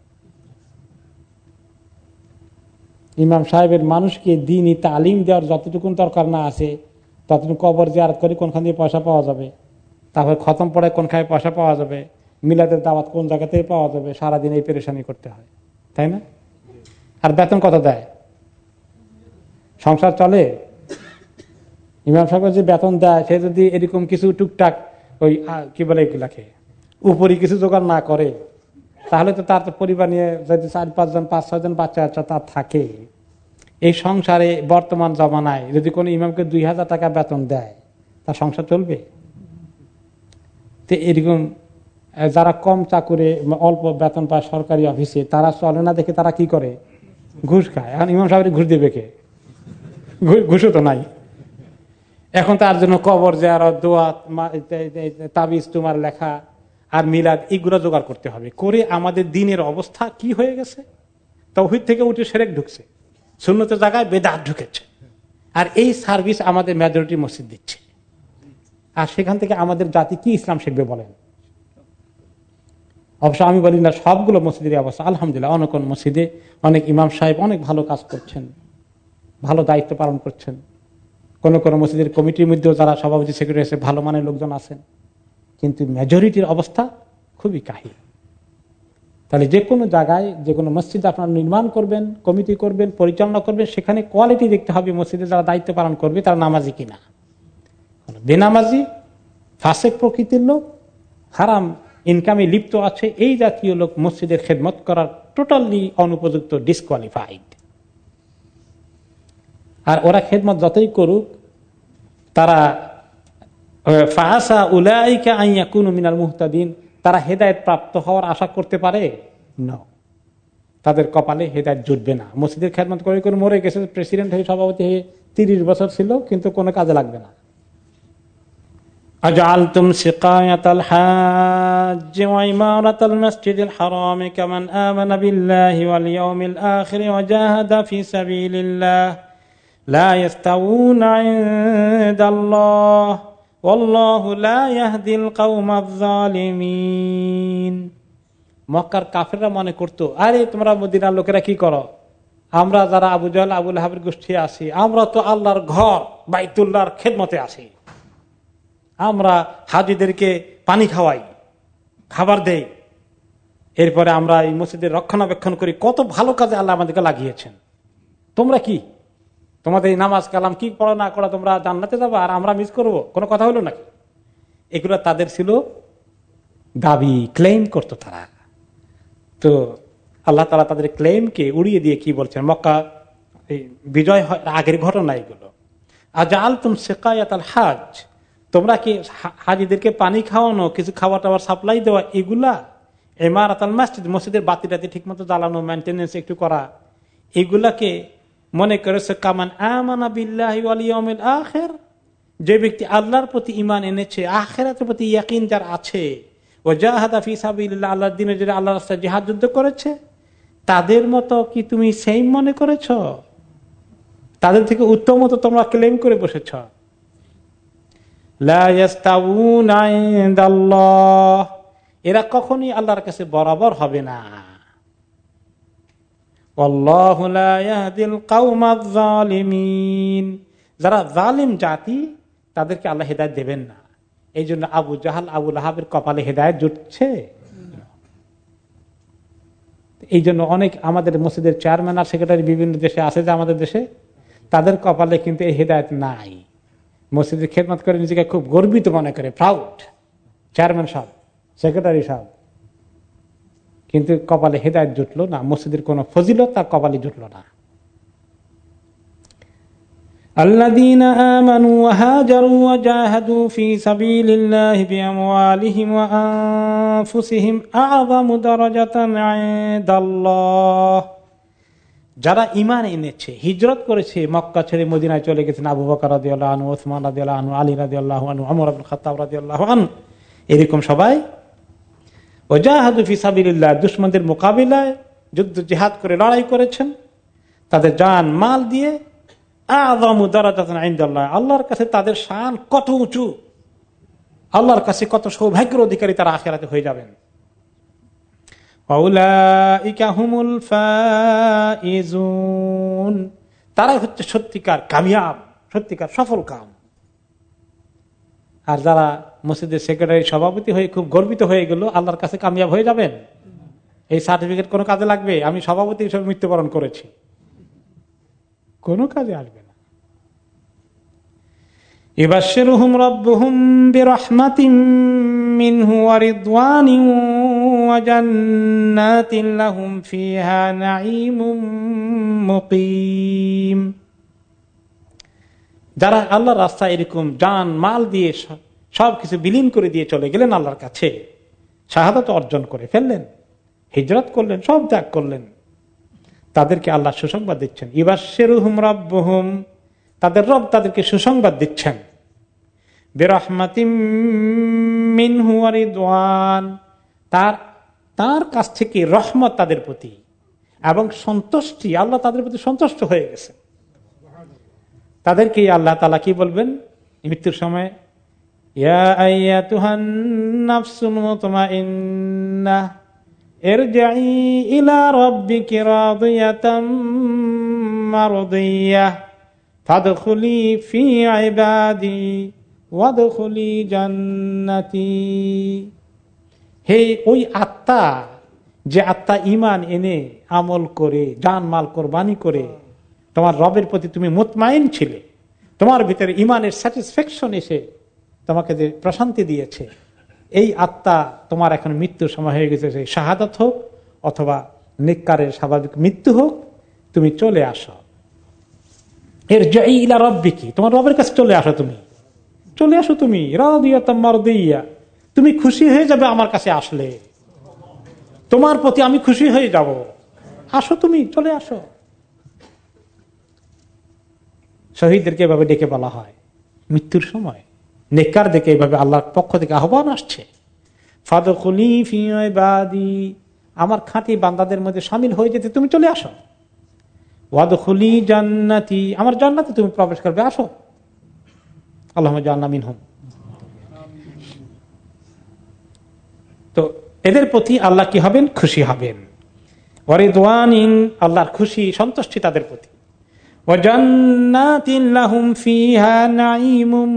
ইমাম সাহেবের মানুষকে দ্বীনি তালিম দেওয়ার যতটুকু দরকার না আছে, ততটুকু কবর জিয়ারত করে কোনখান দিয়ে পয়সা পাওয়া যাবে, তারপর খতম পড়ে কোনখানে পয়সা পাওয়া যাবে, মিলাদের দাওয়াত কোন জায়গা থেকে পাওয়া যাবে, সারাদিন এই পেরেশানি করতে হয়, তাই না? আর বেতন কত দেয়? সংসার চলে? ইমাম সাহেব যে বেতন দেয়, সে যদি এরকম কিছু টুকটাক ওই কি বলে এগুলাকে উপরই কিছু জোগাড় না করে, তাহলে তো তার পরিবার নিয়ে যদি চার পাঁচজন পাঁচ ছয়জন বাচ্চা বাচ্চা তার থাকে, এই সংসারে বর্তমান জমানায় যদি কোনো ইমামকে দুই হাজার টাকা বেতন দেয়, তার সংসার চলবে? তো এরকম যারা কম চাকুরে অল্প বেতন পায় সরকারি অফিসে, তারা চলে না দেখে তারা কি করে? ঘুষ খায়। এখন ইমাম সাহেবের ঘুষ দেবে কে? ঘুষও তো নাই। এখন তার জন্য কবর জিয়ারত, দোয়া, তাবিজ তোমার লেখা আর মিলাদ, এগুলো জোগাড় করতে হবে। করে আমাদের দিনের অবস্থা কি হয়ে গেছে? তাওহীদ থেকে উঠে শিরক ঢুকছে, সুন্নতের জায়গায় বেদাত ঢুকেছে। আর এই সার্ভিস আমাদের মেজরিটি মসজিদ দিচ্ছে। আর সেখান থেকে আমাদের জাতি কি ইসলাম শিখবে বলেন? অবশ্য আমি বলি না সবগুলো মসজিদের অবস্থা, আলহামদুলিল্লাহ অনেক মসজিদে অনেক ইমাম সাহেব অনেক ভালো কাজ করছেন, ভালো দায়িত্ব পালন করছেন। কোন কোন মসজিদের কমিটির মধ্যেও যারা সভাপতি সেক্রেটারি আছে ভালো মানের লোকজন আছেন, কিন্তু মেজরিটির অবস্থা খুবই কাহিল। তাহলে যে কোনো জায়গায় যে কোনো মসজিদ আপনারা নির্মাণ করবেন, কমিটি করবেন, পরিচালনা করবেন, সেখানে কোয়ালিটি দেখতে হবে মসজিদে যারা দায়িত্ব পালন করবে তারা নামাজি কিনা, বেনামাজি, ফাসেক প্রকৃতির লোক, হারাম ইনকামে লিপ্ত আছে, এই জাতীয় লোক মসজিদের খেদমত করার টোটালি অনুপযুক্ত, ডিসকোয়ালিফাইড। আর ওরা খেদমত যতই করুক, তারা ফাসা উলাইকা আন ইয়াকুনু মিনাল মুহতাদিন, তারা হেদায়েত প্রাপ্ত হওয়ার আশা করতে পারে না। তাদের কপালে হেদায়েত জুটবে না। মসজিদের খেদমত করে করে মরে গেছে, প্রেসিডেন্ট হয়ে সভাপতি হয়ে তিরিশ বছর ছিল, কিন্তু কোনো কাজে লাগবে না। আজআলতুম সিকায়াতাল হাজ্জ ওয়া ইমারাতাল মাসজিদিল হারাম কামান আমানা বিল্লাহি ওয়াল ইয়াউমিল আখির ওয়া জাহাদা ফি সাবিলিল্লাহ লা ইয়াস্তাউনা ইনদাল্লাহ ওয়াল্লাহু লা ইয়াহদিল কওমাজ জালিমিন। মক্কার কাফেররা মনে করতো, আরে তোমরা মদিনার লোকেরা কি করো, আমরা যারা আবু জাহল আবু লাহাবের গোষ্ঠী আছি, আমরা তো আল্লাহর ঘর বাইতুল্লাহর খেদমতে আছি, আমরা হাজিদেরকে পানি খাওয়াই, খাবার দেই, এরপরে আমরা এই মসজিদের রক্ষণাবেক্ষণ করি, কত ভালো কাজে আল্লাহ আমাদেরকে লাগিয়েছেন। তোমরা কি, তোমাদের এই নামাজ কালাম কি পড়া না করা, তোমরা জান্নাতে যাবো আর আমরা মিস করবো, কোনো কথা হলো নাকি? এগুলো তাদের ছিল দাবি, ক্লেম করতো তারা। তো আল্লাহ তাআলা তাদের ক্লেমকে উড়িয়ে দিয়ে কি বলছেন, মক্কা বিজয় আগের ঘটনা এগুলো। আজআলতুম সিকায়াতাল হাজ, তোমরা কি হাজিদেরকে পানি খাওয়ানো, কিছু খাবার টাবার সাপ্লাই দেওয়া, এগুলা ইমারাতাল মসজিদ, মসজিদের বাতি টাতি ঠিক মতো জ্বালানো, মেনটেনেন্স একটু করা, এগুলাকে মনে করেছে কামান আমানা বিল্লাহি ওয়াল ইয়াউমিল আখির, যে ব্যক্তি আল্লাহর প্রতি ঈমান এনেছে, আখিরাতের প্রতি ইয়াকিন যার আছে, ও জাহাদা ফি সাবিলিল্লাহ, আল্লাহর দ্বীনে যে আল্লাহর রাস্তায় জিহাদ যুদ্ধ করেছে, তাদের মতো কি তুমি সেম মনে করেছ? তাদের থেকে উত্তম মতো তোমরা ক্লেম করে বসেছ। লা ইয়াস্তাউনা ইনদাল্লাহ, এরা কখনোই আল্লাহর কাছে বরাবর হবে না। আল্লাহু লা ইয়াহদিল কওমাজ জালিমিন, যারা জালিম জাতি তাদেরকে আল্লাহ হেদায়েত দেবেন না। এই জন্য আবু জাহাল আবু লাহাবের কপালে হেদায়েত জুটছে। এই জন্য অনেক আমাদের মসজিদের চেয়ারম্যান আর সেক্রেটারি বিভিন্ন দেশে আছে, যে আমাদের দেশে, তাদের কপালে কিন্তু এই হেদায়েত নাই। মসজিদের খেদমত করে নিজেকে খুব গর্বিত মনে করে, প্রাউড, চেয়ারম্যান সাহেব, সেক্রেটারি সাহেব, কিন্তু কপালে হেদায়েত জুটলো না, মসজিদের কোন ফজিলত তার কপালে জুটলো না। আল্লাযীনা আমানু ওয়া হাজারু ওয়া জাহাদু ফি সাবিলিল্লাহি বিআমওয়ালিহিম ওয়া আনফুসিহিম আ'যামু দারাজাতান ইনদাল্লাহ, যারা ঈমান এনেছে, হিজরত করেছে, মক্কা ছেড়ে মদিনায় চলে গেছেন, আবু বকর রাদিয়াল্লাহু আনহু, ওসমান রাদিয়াল্লাহু আনহু, আলী রাদিয়াল্লাহু আনহু, ওমর ইবনে খাত্তাব রাদিয়াল্লাহু আনহু, এরকম সবাই ওয়া জাহাদু ফি সাবিলিল্লাহ, দুশমনদের মোকাবিলায় যুদ্ধ জিহাদ করে লড়াই করেছেন, তাদের জান মাল দিয়ে, আ'যামু দারাজাতান ইনদাল্লাহ, আল্লাহর কাছে তাদের শান কত উঁচু, আল্লাহর কাছে কত সৌভাগ্যের অধিকারী তারা আখিরাতে হয়ে যাবেন। উলাইকা হুমুল ফাইজুন, তারাই হচ্ছে সত্যিকার কামিয়াব, সত্যিকার সফল কাম। আর যারা মসজিদের সেক্রেটারি সভাপতি হয়ে খুব গর্বিত হয়ে গেল, আল্লাহর কাছে কামিয়াব হয়ে যাবেন, এই সার্টিফিকেট কোনো কাজে লাগবে? আমি সভাপতি হিসেবে মৃত্যুবরণ করেছি, কোনো কাজে আসবে না। ইবাশশিরুহুম রাব্বুহুম বিরাহমাতিম মিনহু ওয়া রিদওয়ানিন ওয়া জান্নাতিন লাহুম ফিহা নাঈমুম মুকিম, যারা আল্লাহর রাস্তায় এরকম জান মাল দিয়ে সবকিছু বিলীন করে দিয়ে চলে গেলেন আল্লাহর কাছে, শাহাদাত অর্জন করে ফেললেন, হিজরত করলেন, সব ত্যাগ করলেন, তাদেরকে আল্লাহ সুসংবাদ দিচ্ছেন। ইবাশশিরুহুম রাব্বুহুম, তাদের রব তাদেরকে সুসংবাদ দিচ্ছেন, বিরাহমাতিম মিনহু ওয়া রিদওয়ান, তার তার কাছ থেকে রহমত তাদের প্রতি এবং সন্তুষ্টি, আল্লাহ তাদের প্রতি সন্তুষ্ট হয়ে গেছে। তাদেরকে আল্লাহ তাআলা কি বলবেন মৃত্যুর সময়? ইয়া আইয়াতুহান নাফসুল মুতমাইন্নাহ ইরজিই ইলা রাব্বিকি রাদিয়াতাম মারদিয়াহ ফাদখুলি ফি ইবাদি ওয়াদখুলি জান্নাতি, হে ওই আত্মা, যে আত্মা ঈমান এনে আমল করে জান মাল কোরবানি করে তোমার রবের প্রতি তুমি মুতমাইন ছিলে, তোমার ভিতরে ঈমানের স্যাটিসফ্যাকশন এসে তোমাকে যে প্রশান্তি দিয়েছে, এই আত্মা তোমার এখন মৃত্যুর সময় হয়ে গেছে, সেই শাহাদাত হোক অথবা নেককারের স্বাভাবিক মৃত্যু হোক, তুমি চলে আসো। এর যাই ইলা রাব্বিকি, তোমার রবের কাছে চলে আসো, তুমি চলে আসো, তুমি রাদিয়াতাম মারদিয়া, তুমি খুশি হয়ে যাবে আমার কাছে আসলে, তোমার প্রতি আমি খুশি হয়ে যাব, আসো তুমি, চলে আসো। শহীদদেরকে এভাবে ডেকে বলা হয় মৃত্যুর সময়, নেককার দেখে এভাবে আল্লাহর পক্ষ থেকে আহ্বান আসছে, ফাদখুলি ফি ইবাদি, আমার খাঁটি বান্দাদের মধ্যে শামিল হয়ে যেতে তুমি চলে আসো, ওয়াদখুলি জান্নাতি, আমার জান্নাতে তুমি প্রবেশ করবে, আসো। আল্লাহুম্মা জাআলনা মিনহুম। তো এদের প্রতি আল্লাহ কি হবেন? খুশি হবেন। ওয়ারিদওয়ানিন, আল্লাহর খুশি সন্তুষ্টি তাদের প্রতি। ওয়া জান্নাতিন লাহুম ফিহা নাঈমুম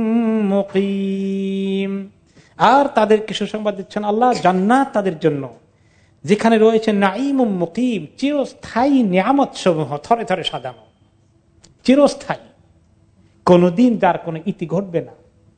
মুকিম, আর তাদেরকে সুসংবাদ দিচ্ছেন আল্লাহ, জান্নাত তাদের জন্য যেখানে রয়েছে নাঈমুম মুকিম, চিরস্থায়ী নিয়ামত সমূহ থরে থরে সাজানো, চিরস্থায়ী, কোনদিন যার কোনো ইতি ঘটবে না।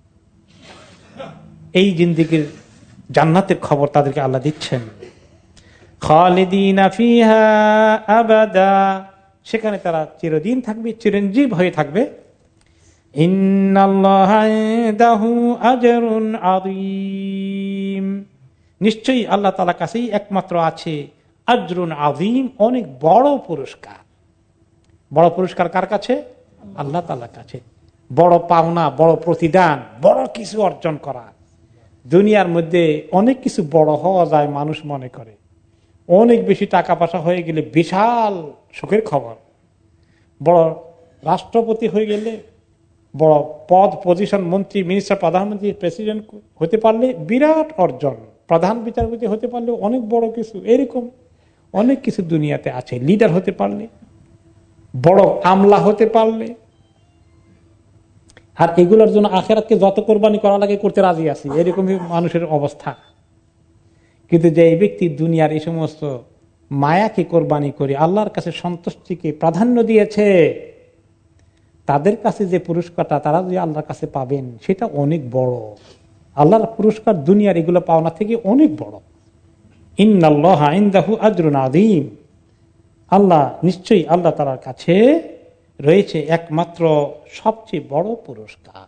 এই জিন্দেগীর জান্নাতের খবর তাদেরকে আল্লাহ দিচ্ছেন। খালিদিনা ফিহা আবাদা, সেখানে তারা চিরদিন থাকবে, চিরঞ্জীব হয়ে থাকবে। ইন্নাল্লাহা ইনদাহু আজরুন আযীম, নিশ্চয়ই আল্লাহ তাআলার কাছেই একমাত্র আছে আজরুন আযীম, অনেক বড় পুরস্কার। বড় পুরস্কার কার কাছে? আল্লাহ তাআলার কাছে। বড় পাওনা, বড় প্রতিদান, বড় কিছু অর্জন করা। দুনিয়ার মধ্যে অনেক কিছু বড় হওয়া যায় মানুষ মনে করে, অনেক বেশি টাকা পয়সা হয়ে গেলে বিশাল সুখের খবর, বড় রাষ্ট্রপতি হয়ে গেলে, বড় পদ পজিশন, মন্ত্রী, মিনিস্টার, প্রধানমন্ত্রী, প্রেসিডেন্ট হতে পারলে বিরাট অর্জন, প্রধান বিচারপতি হতে পারলে অনেক বড় কিছু, এরকম অনেক কিছু দুনিয়াতে আছে। লিডার হতে পারলে, বড় আমলা হতে পারলে, আর এগুলোর জন্য আখিরাতকে যত কোরবানি করা লাগে করতে রাজি আছি, এরকমই মানুষের অবস্থা। কিন্তু যে ব্যক্তি দুনিয়ার এই সমস্ত মায়াকে কোরবানি করে আল্লাহর কাছে সন্তুষ্টিকে প্রাধান্য দিয়েছে, তাদের কাছে যে পুরস্কারটা তারা যে আল্লাহর কাছে পাবেন সেটা অনেক বড়। আল্লাহর পুরস্কার দুনিয়ার এগুলো পাওনা থেকে অনেক বড়। ইন্নাল্লাহা ইনদাহু আজরুন আযীম, আল্লাহ নিশ্চয়ই আল্লাহ তাআলার কাছে রয়েছে একমাত্র সবচেয়ে বড় পুরস্কার।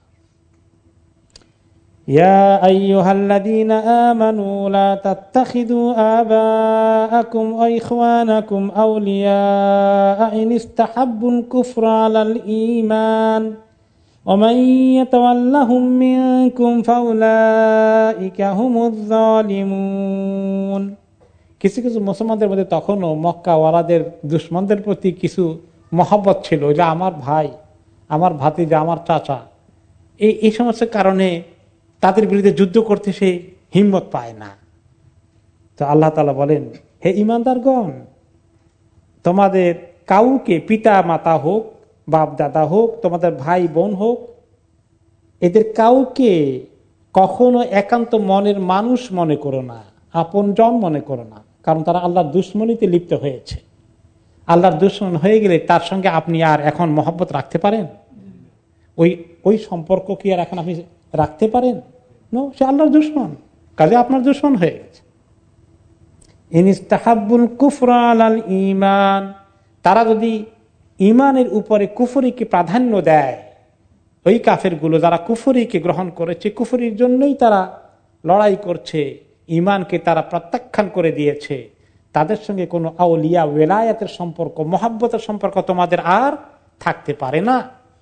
ইয়া আইয়ুহাল্লাযীনা আমানু লা তাত্তাখিযু আবাআকুম ওয়া ইখওয়ানাকুম আউলিয়া ইন ইসতাহাব্বুল কুফরা আলাল ঈমান ওয়া মান ইয়াতাওয়াল্লাহুম মিনকুম ফাউলাইকা হুমুয যালিমুন। কিছু কিছু মুসলমানদের মধ্যে তখনও মক্কা ওয়ালাদের দুশমনদের প্রতি কিছু মহব্বত ছিল, যে আমার ভাই, আমার ভাতিজা, আমার চাচা, এই এই সমস্ত কারণে তাদের বিরুদ্ধে যুদ্ধ করতে সে হিম্মত পায় না। তো আল্লাহ তাআলা বলেন, হে ঈমানদারগণ, তোমাদের কাউকে, পিতা মাতা হোক, বাপ দাদা হোক, তোমাদের ভাই বোন হোক, এদের কাউকে কখনো একান্ত মনের মানুষ মনে করো না, আপনজন মনে করো না, কারণ তারা আল্লাহর দুশমনিতে লিপ্ত হয়েছে। আল্লাহর দুশমন হয়ে গেলে তার সঙ্গে আপনি আর এখন মহব্বত রাখতে পারেন? ওই ওই সম্পর্ক কি আর এখন আপনি রাখতে পারেন? নো, সে আল্লাহর দুশমন, কাজে আপনার দুশমন হয়ে গেছে। ইন ইসতাহাব্বুল কুফরা আলাল ঈমান, তারা যদি ঈমানের উপরে কুফরিকে প্রাধান্য দেয়, ওই কাফেরগুলো যারা কুফরিকে গ্রহণ করেছে, কুফরির জন্যই তারা লড়াই করছে, ঈমানকে তারা প্রত্যাখ্যান করে দিয়েছে, তাদের সঙ্গে কোনো আউলিয়া ওয়ালায়াতের সম্পর্ক, মহব্বতের সম্পর্ক তোমাদের আর থাকতে পারে না।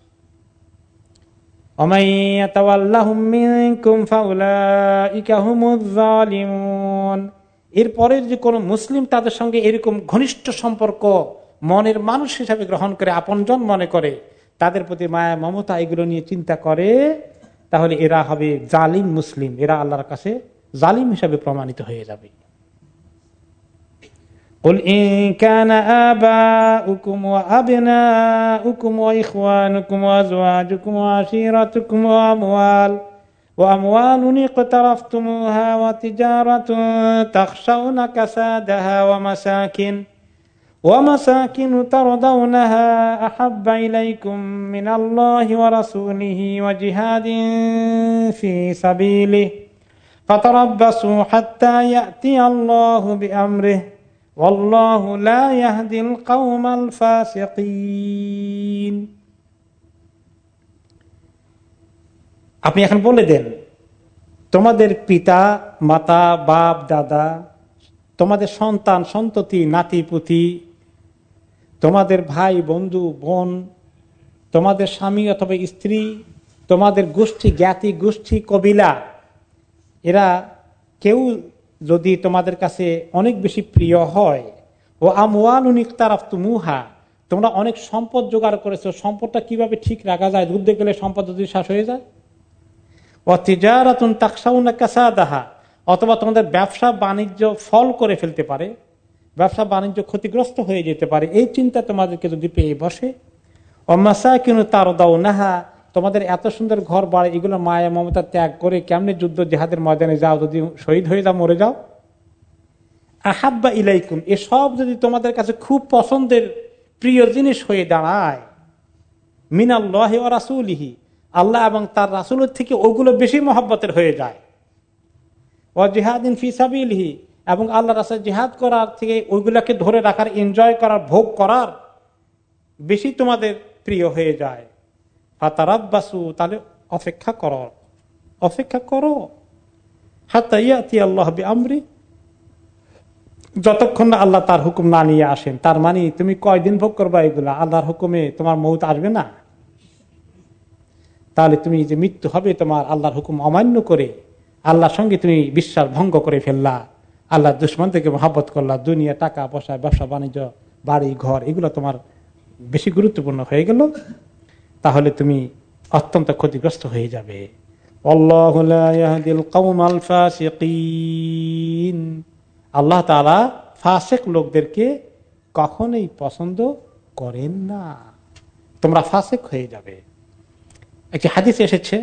এরপরে যে কোন মুসলিম তাদের সঙ্গে এরকম ঘনিষ্ঠ সম্পর্ক মনের মানুষ হিসাবে গ্রহণ করে, আপনজন মনে করে, তাদের প্রতি মায়া মমতা এগুলো নিয়ে চিন্তা করে, তাহলে এরা হবে জালিম মুসলিম, এরা আল্লাহর কাছে জালিম হিসাবে প্রমাণিত হয়ে যাবে। قل إن كان آباؤكم وأبناؤكم وإخوانكم وأزواجكم وعشيرتكم وأموال وأموال اقترفتموها وتجارة تخشون كسادها ومساكن ومساكن ترضونها أحب إليكم من الله ورسوله وجهاد في سبيله فتربصوا حتى يأتي الله بأمره والله لا يهدي القوم الفاسقين। আপনি এখন বলে দেন তোমাদের পিতা মাতা বাপ দাদা, তোমাদের সন্তান সন্ততি নাতি পুতি, তোমাদের ভাই বন্ধু বোন, তোমাদের স্বামী অথবা স্ত্রী, তোমাদের গোষ্ঠী জ্ঞাতি গোষ্ঠী কবিলা, এরা কেউ যদি তোমাদের কাছে অনেক বেশি প্রিয় হয়, ও আমওয়ালুন ইকতারাফতুমুহা, তোমরা অনেক সম্পদ জোগাড় করেছো, সম্পদটা কিভাবে ঠিক রাখা যায়, যুদ্ধে গেলে সম্পদ যদি শেষ হয়ে যায়, ও তিজারাতুন তাখশাউনা কাসাদাহা, অথবা তোমাদের ব্যবসা বাণিজ্য ফল করে ফেলতে পারে, ব্যবসা বাণিজ্য ক্ষতিগ্রস্ত হয়ে যেতে পারে, এই চিন্তা তোমাদেরকে যদি পেয়ে বসে, ও মাসাকিনু তারদাউনাহা, তোমাদের এত সুন্দর ঘর বাড়ি, এগুলো মায়া মমতা ত্যাগ করে কেমনে যুদ্ধ জিহাদের ময়দানে যাও, যদি শহীদ হয়ে যাও মরে যাও। আহাব্বা ইলাইকুম, এসব যদি তোমাদের কাছে খুব পছন্দের প্রিয় জিনিস হয়ে দাঁড়ায়, মিনাল্লাহি ওয়া রাসূলিহি, আল্লাহ এবং তার রাসূলের থেকে ওগুলো বেশি মহব্বতের হয়ে যায়, ওয়া জিহাদিন ফি সাবিলিহি, এবং আল্লাহর রাস্তায় জিহাদ করার থেকে ওইগুলাকে ধরে রাখার, এনজয় করার, ভোগ করার বেশি তোমাদের প্রিয় হয়ে যায়, ফাতারাব্বাসু, তাহলে অপেক্ষা করো, অপেক্ষা করো, হাত্তা ইয়াতি আল্লাহ বিআমরি, যতক্ষণ না আল্লাহ তার হুকুম না নিয়ে আসেন। তার মানে তুমি কয়দিন ভোগ করবা এগুলা, আল্লাহর হুকুমে তোমার মউত আসবে না, তাহলে তুমি যে মৃত্যু হবে তোমার আল্লাহর হুকুম অমান্য করে, আল্লাহর সঙ্গে তুমি বিশ্বাস ভঙ্গ করে ফেললা, আল্লাহর দুশমন থেকে মহব্বত করলা, দুনিয়া টাকা পয়সা ব্যবসা বাণিজ্য বাড়ি ঘর এগুলো তোমার বেশি গুরুত্বপূর্ণ হয়ে গেল, তাহলে তুমি অত্যন্ত ক্ষতিগ্রস্ত হয়ে যাবে। আল্লাহু লা ইয়াহদিল কওমাল ফাসিকিন, আল্লাহ তাআলা ফাসিক লোকদেরকে কখনোই পছন্দ করেন না, তোমরা ফাসিক হয়ে যাবে। একটি হাদিস এসেছে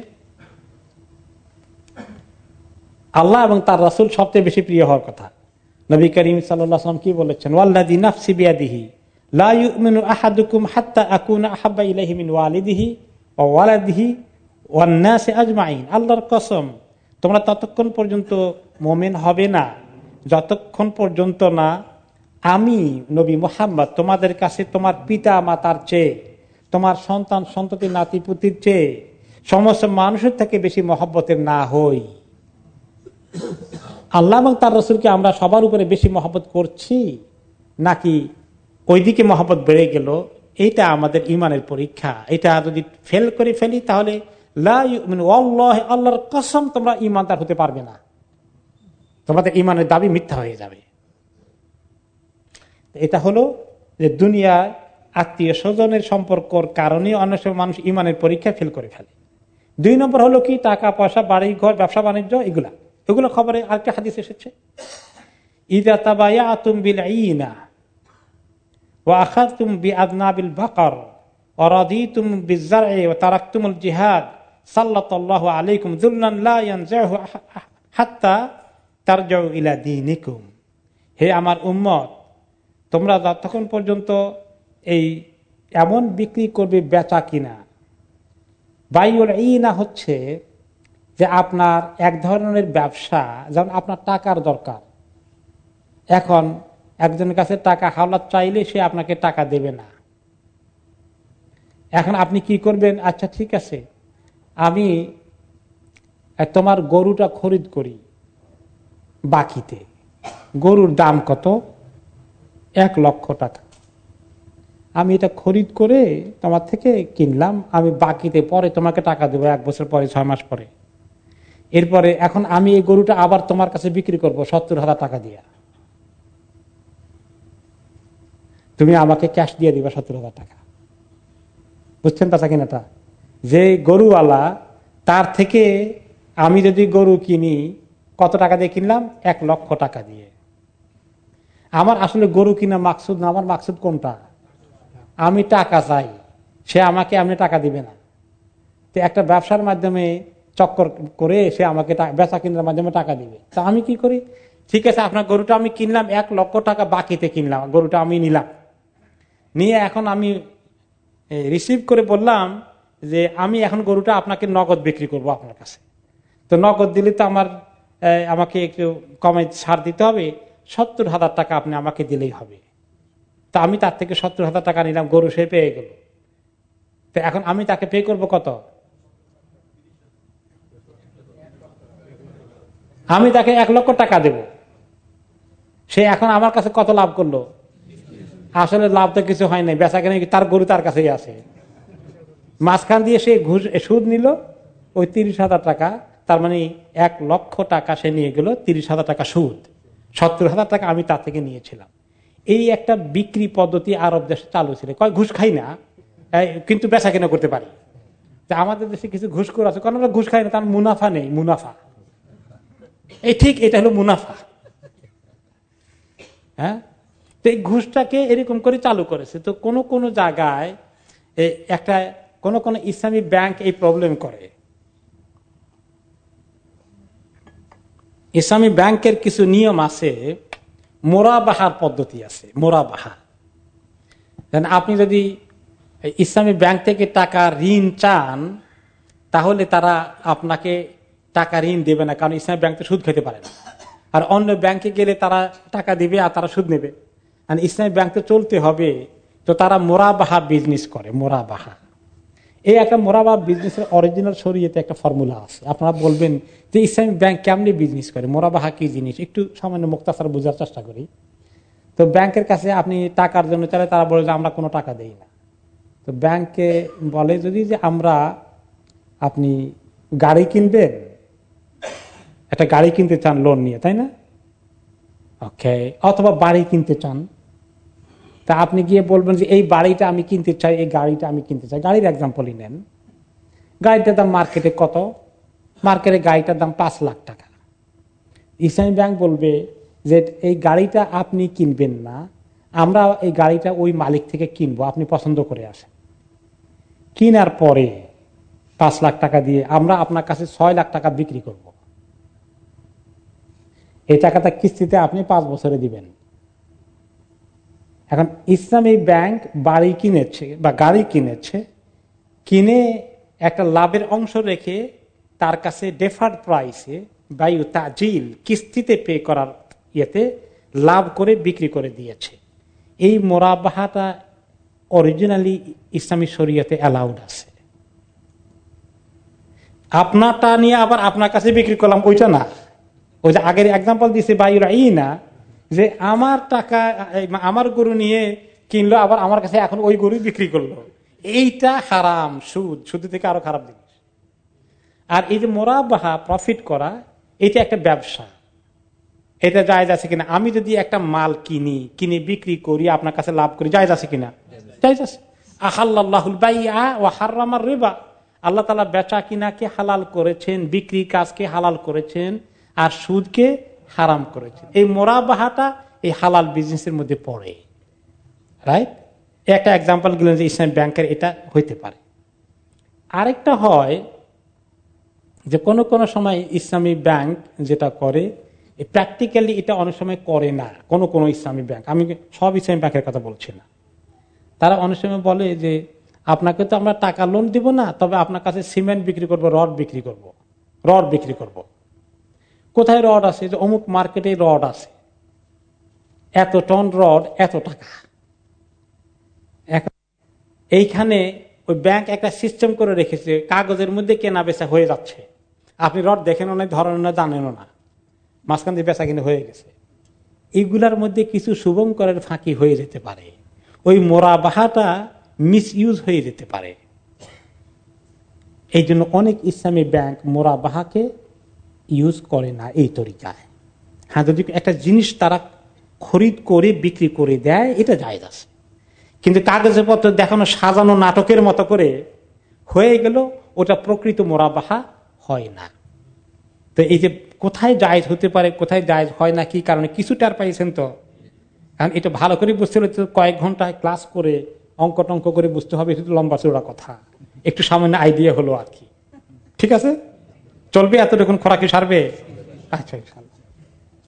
আল্লাহ এবং তার রাসূল সবচেয়ে বেশি প্রিয় হওয়ার কথা। নবী করিম সাল্লাল্লাহু আলাইহি ওয়াসাল্লাম কি বলেছেন, ওয়াল্লাযী নাফসি বিয়াদিহি লা ইউমিনু আহাদুকুম হাত্তা আকুনা আহাব্বা ইলাইহি মিন ওয়ালিদিহি ওয়া ওয়ালাদিহি ওয়ান নাসি আজমাইন, আল্লাহর কসম তোমরা ততক্ষণ পর্যন্ত মুমিন হবে না যতক্ষণ পর্যন্ত না আমি নবী মুহাম্মদ তোমাদের কাছে তোমার পিতা মাতার চেয়ে, তোমার সন্তান সন্ততি নাতি পুতির চেয়ে, সমস্ত মানুষের থেকে বেশি মহব্বতের না হই। আল্লাহ এবং তার রাসূলকে আমরা সবার উপরে বেশি মহব্বত করছি নাকি ওইদিকে মহব্বত বেড়ে গেল, এইটা আমাদের ইমানের পরীক্ষা। এটা যদি ফেল করে ফেলি তাহলে লা ইউমিনু, আল্লাহি, আল্লাহর কসম তোমরা ঈমানদার হতে পারবে না, তোমাদের ঈমানের দাবি মিথ্যা হয়ে যাবে। এটা হলো যে দুনিয়ায় আত্মীয় স্বজনের সম্পর্কর কারণে অনেক সময় মানুষ ঈমানের পরীক্ষা ফেল করে ফেলে। দুই নম্বর হলো কি, টাকা পয়সা বাড়ি ঘর ব্যবসা বাণিজ্য এগুলা, এগুলো খবরে আরেকটা হাদিস এসেছে, ইযা তাবায়াতুম বিল ঈনা ওয়া আখাযতুম বিআযনাবিল বাকার ওয়া রাদিতুম বিয-যার'i ওয়া তারাকতুমুল জিহাদ সাল্লাল্লাহু আলাইকুম যুল্লান লা ইয়ানজাহু হাত্তা তারজাউ ইলা দীনিকুম। হে আমার উম্মত, তোমরা যতক্ষণ পর্যন্ত এই এমন বিক্রি করবে বেচা কিনা, বাইউল ঈনা হচ্ছে যে আপনার এক ধরনের ব্যবসা, যেমন আপনার টাকার দরকার, এখন একজনের কাছে টাকা হাওলাত চাইলে সে আপনাকে টাকা দেবে না, এখন আপনি কি করবেন, আচ্ছা ঠিক আছে আমি তোমার গরুটা খরিদ করি বাকিতে, গরুর দাম কত, এক লক্ষ টাকা, আমি এটা খরিদ করে তোমার থেকে কিনলাম, আমি বাকিতে পরে তোমাকে টাকা দেবো এক বছর পরে, ছয় মাস পরে। এরপরে এখন আমি এই গরুটা আবার তোমার কাছে বিক্রি করব সত্তর হাজার টাকা দিয়া, তুমি আমাকে ক্যাশ দিয়ে দিবা সত্তর হাজার টাকা। বুঝছেন তা কিনাটা, যে গরুওয়ালা তার থেকে আমি যদি গরু কিনি কত টাকা দিয়ে কিনলাম, এক লক্ষ টাকা দিয়ে। আমার আসলে গরু কিনা মাকসুদ না, আমার মাকসুদ কোনটা, আমি টাকা চাই, সে আমাকে এমনি টাকা দিবে না। তো একটা ব্যবসার মাধ্যমে চক্কর করে সে আমাকে বেচা কেনার মাধ্যমে টাকা দিবে। তা আমি কি করি, ঠিক আছে আপনার গরুটা আমি কিনলাম এক লক্ষ টাকা বাকিতে কিনলাম, গরুটা আমি নিলাম, নিয়ে এখন আমি রিসিভ করে বললাম যে আমি এখন গরুটা আপনাকে নগদ বিক্রি করব আপনার কাছে। তো নগদ দিলে তো আমার আমাকে একটু কমে ছাড় দিতে হবে, সত্তর হাজার টাকা আপনি আমাকে দিলেই হবে। তো আমি তার থেকে সত্তর হাজার টাকা নিলাম, গরু সে পেয়ে গেল। তো এখন আমি তাকে পে করব কত? আমি তাকে এক লক্ষ টাকা দেব। সে এখন আমার কাছে কত লাভ করলো? আসলে লাভ তো কিছু হয় নাই, বেচা কেনা তার গরু তার কাছেই আছে। মাঝখান দিয়ে সে ঘুষ সুদ নিল ওই তিরিশ হাজার টাকা, তার মানে এক লক্ষ টাকা সে নিয়ে গেল, তিরিশ হাজার টাকা সুদ, সত্তর হাজার টাকা আমি তার থেকে নিয়েছিলাম। এই একটা বিক্রি পদ্ধতি আরব দেশে চালু ছিল। কয় ঘুষ খাই না কিন্তু বেচা কেনা করতে পারি। আমাদের দেশে কিছু ঘুষখোর আছে, কারণ আমরা ঘুষ খাই না, তার মুনাফা নেই, মুনাফা এই ঠিক এটা হলো মুনাফা। হ্যাঁ, তো এই ঘুষটাকে এরকম করে চালু করেছে। তো কোন কোন জায়গায় একটা কোন কোন ইসলামী ব্যাংক এই প্রবলেম করে। ইসলামী ব্যাংকের কিছু নিয়ম আছে, মোরাবাহার পদ্ধতি আছে। মোরাবাহা, আপনি যদি ইসলামী ব্যাংক থেকে টাকা ঋণ চান তাহলে তারা আপনাকে টাকা ঋণ দেবে না, কারণ ইসলামী ব্যাংক তো সুদ খেতে পারে না। আর অন্য ব্যাংকে গেলে তারা টাকা দিবে আর তারা সুদ নেবে। আর ইসলামী ব্যাংক তো চলতে হবে, তো তারা মোরাবাহা বিজনেস করে। মোরাবাহা এই একটা মোরাবাহা বিজনেসের অরিজিনাল শরীয়তে একটা ফর্মুলা আছে। আপনারা বলবেন যে ইসলামী ব্যাংক কেমনি বিজনেস করে, মোরাবাহা কি জিনিস, একটু সামান্য মুক্তাসার বোঝার চেষ্টা করি। তো ব্যাংকের কাছে আপনি টাকার জন্য চাইলে তারা বলে যে আমরা কোনো টাকা দেই না। তো ব্যাংকে বলে যদি যে আমরা, আপনি গাড়ি কিনবেন, একটা গাড়ি কিনতে চান লোন নিয়ে, তাই না? ওকে, অথবা বাড়ি কিনতে চান, তা আপনি গিয়ে বলবেন যে এই বাড়িটা আমি কিনতে চাই, এই গাড়িটা আমি কিনতে চাই। গাড়ির এক্সাম্পলই নেন, গাড়িটার দাম মার্কেটে কত? মার্কেটে গাড়িটার দাম পাঁচ লাখ টাকা। ইসলামী ব্যাংক বলবে যে এই গাড়িটা আপনি কিনবেন না, আমরা এই গাড়িটা ওই মালিক থেকে কিনবো, আপনি পছন্দ করে আসেন। কিনার পরে পাঁচ লাখ টাকা দিয়ে আমরা আপনার কাছে ছয় লাখ টাকা বিক্রি করব। এই টাকাটা কিস্তিতে আপনি পাঁচ বছরে দিবেন। এখন ইসলামী ব্যাংক বাড়ি কিনেছে বা গাড়ি কিনেছে, কিনে একটা লাভের অংশ রেখে তার কাছে ডেফার্ড প্রাইসে বায়ু তাজিল কিস্তিতে পে করার ইয়েতে লাভ করে বিক্রি করে দিয়েছে। এই মোরাবাহাটা অরিজিনালি ইসলামী শরীয়তে অ্যালাউড আছে। আপনারটা নিয়ে আবার আপনার কাছে বিক্রি করলাম ওইটা না, ওই যে আগের এক্সাম্পল দিয়েছে বায়ুরা ই না, যে আমার টাকা আমার গরু নিয়ে কিনলো আবার আমার কাছে এখন ওই গরু বিক্রি করলো, এইটা হারাম, সুদ, সুদ থেকে আরো খারাপ জিনিস। আর এই যে মোরাবাহা প্রফিট করা, এটা একটা ব্যবসা, এটা জায়েজ আছে কিনা? আমি যদি একটা মাল কিনি, কিনে বিক্রি করি, আপনার কাছে লাভ করি, জায়েজ আছে কিনা? জায়েজ আছে। আহাল্লাহুল বাইআ ওয়া হাররামার রিবা, আল্লাহ তাআলা বেচা কিনাকে হালাল করেছেন, বিক্রি কাজকে হালাল করেছেন, আর সুদকে হারাম করেছেন। এই মোরাবাহাটা এই হালাল বিজনেসের মধ্যে পড়ে, রাইট? একটা এক্সাম্পল গেলেন যে ইসলামী ব্যাংকের এটা হইতে পারে। আরেকটা হয় যে কোনো কোনো সময় ইসলামী ব্যাংক যেটা করে, প্র্যাকটিক্যালি এটা অনেক সময় করে না। কোন কোন ইসলামী ব্যাংক, আমি সব ইসলামী ব্যাংকের কথা বলছি না, তারা অনেক সময় বলে যে আপনাকে তো আমরা টাকা লোন দিব না, তবে আপনার কাছে সিমেন্ট বিক্রি করব, রড বিক্রি করব, রড বিক্রি করব। কোথায় রড আছে? যে অমুক মার্কেটে রড আছে, এত টন রড এত টাকা। এইখানে ওই ব্যাংক একটা সিস্টেম করে রেখেছে, কাগজের মধ্যে কেনা বেচা হয়ে যাচ্ছে, আপনি রড দেখেনও না, ধরেনও না, জানেনও না, মাঝখান দিয়ে বেচা কিনে হয়ে গেছে। এইগুলার মধ্যে কিছু শুভঙ্করের ফাঁকি হয়ে যেতে পারে, ওই মোরাবাহাটা মিস ইউজ হয়ে যেতে পারে। এই জন্য অনেক ইসলামী ব্যাংক মোরাবাহাকে ইউজ করে না এই তরিকায়। হ্যাঁ, যদি একটা জিনিস তারা খরিদ করে বিক্রি করে দেয়, এটা জায়েজ আছে। কিন্তু কাগজে পত্র দেখানো, সাজানো নাটকের মতো করে হয়ে গেল, ওটা প্রকৃত মোরাবাহা হয় না। তো এই যে কোথায় জায়েজ হতে পারে, কোথায় জায়েজ হয় না, কি কারণে, কিছু টের পাইছেন তো? কারণ এটা ভালো করে বুঝতে হলে তো কয়েক ঘন্টায় ক্লাস করে অঙ্ক টঙ্ক করে বুঝতে হবে, এটা তো লম্বা চৌড়া কথা, একটু সামান্য আইডিয়া হলো আর কি। ঠিক আছে, চলবে? এতটুকুন খোরাকি সারবে? আচ্ছা।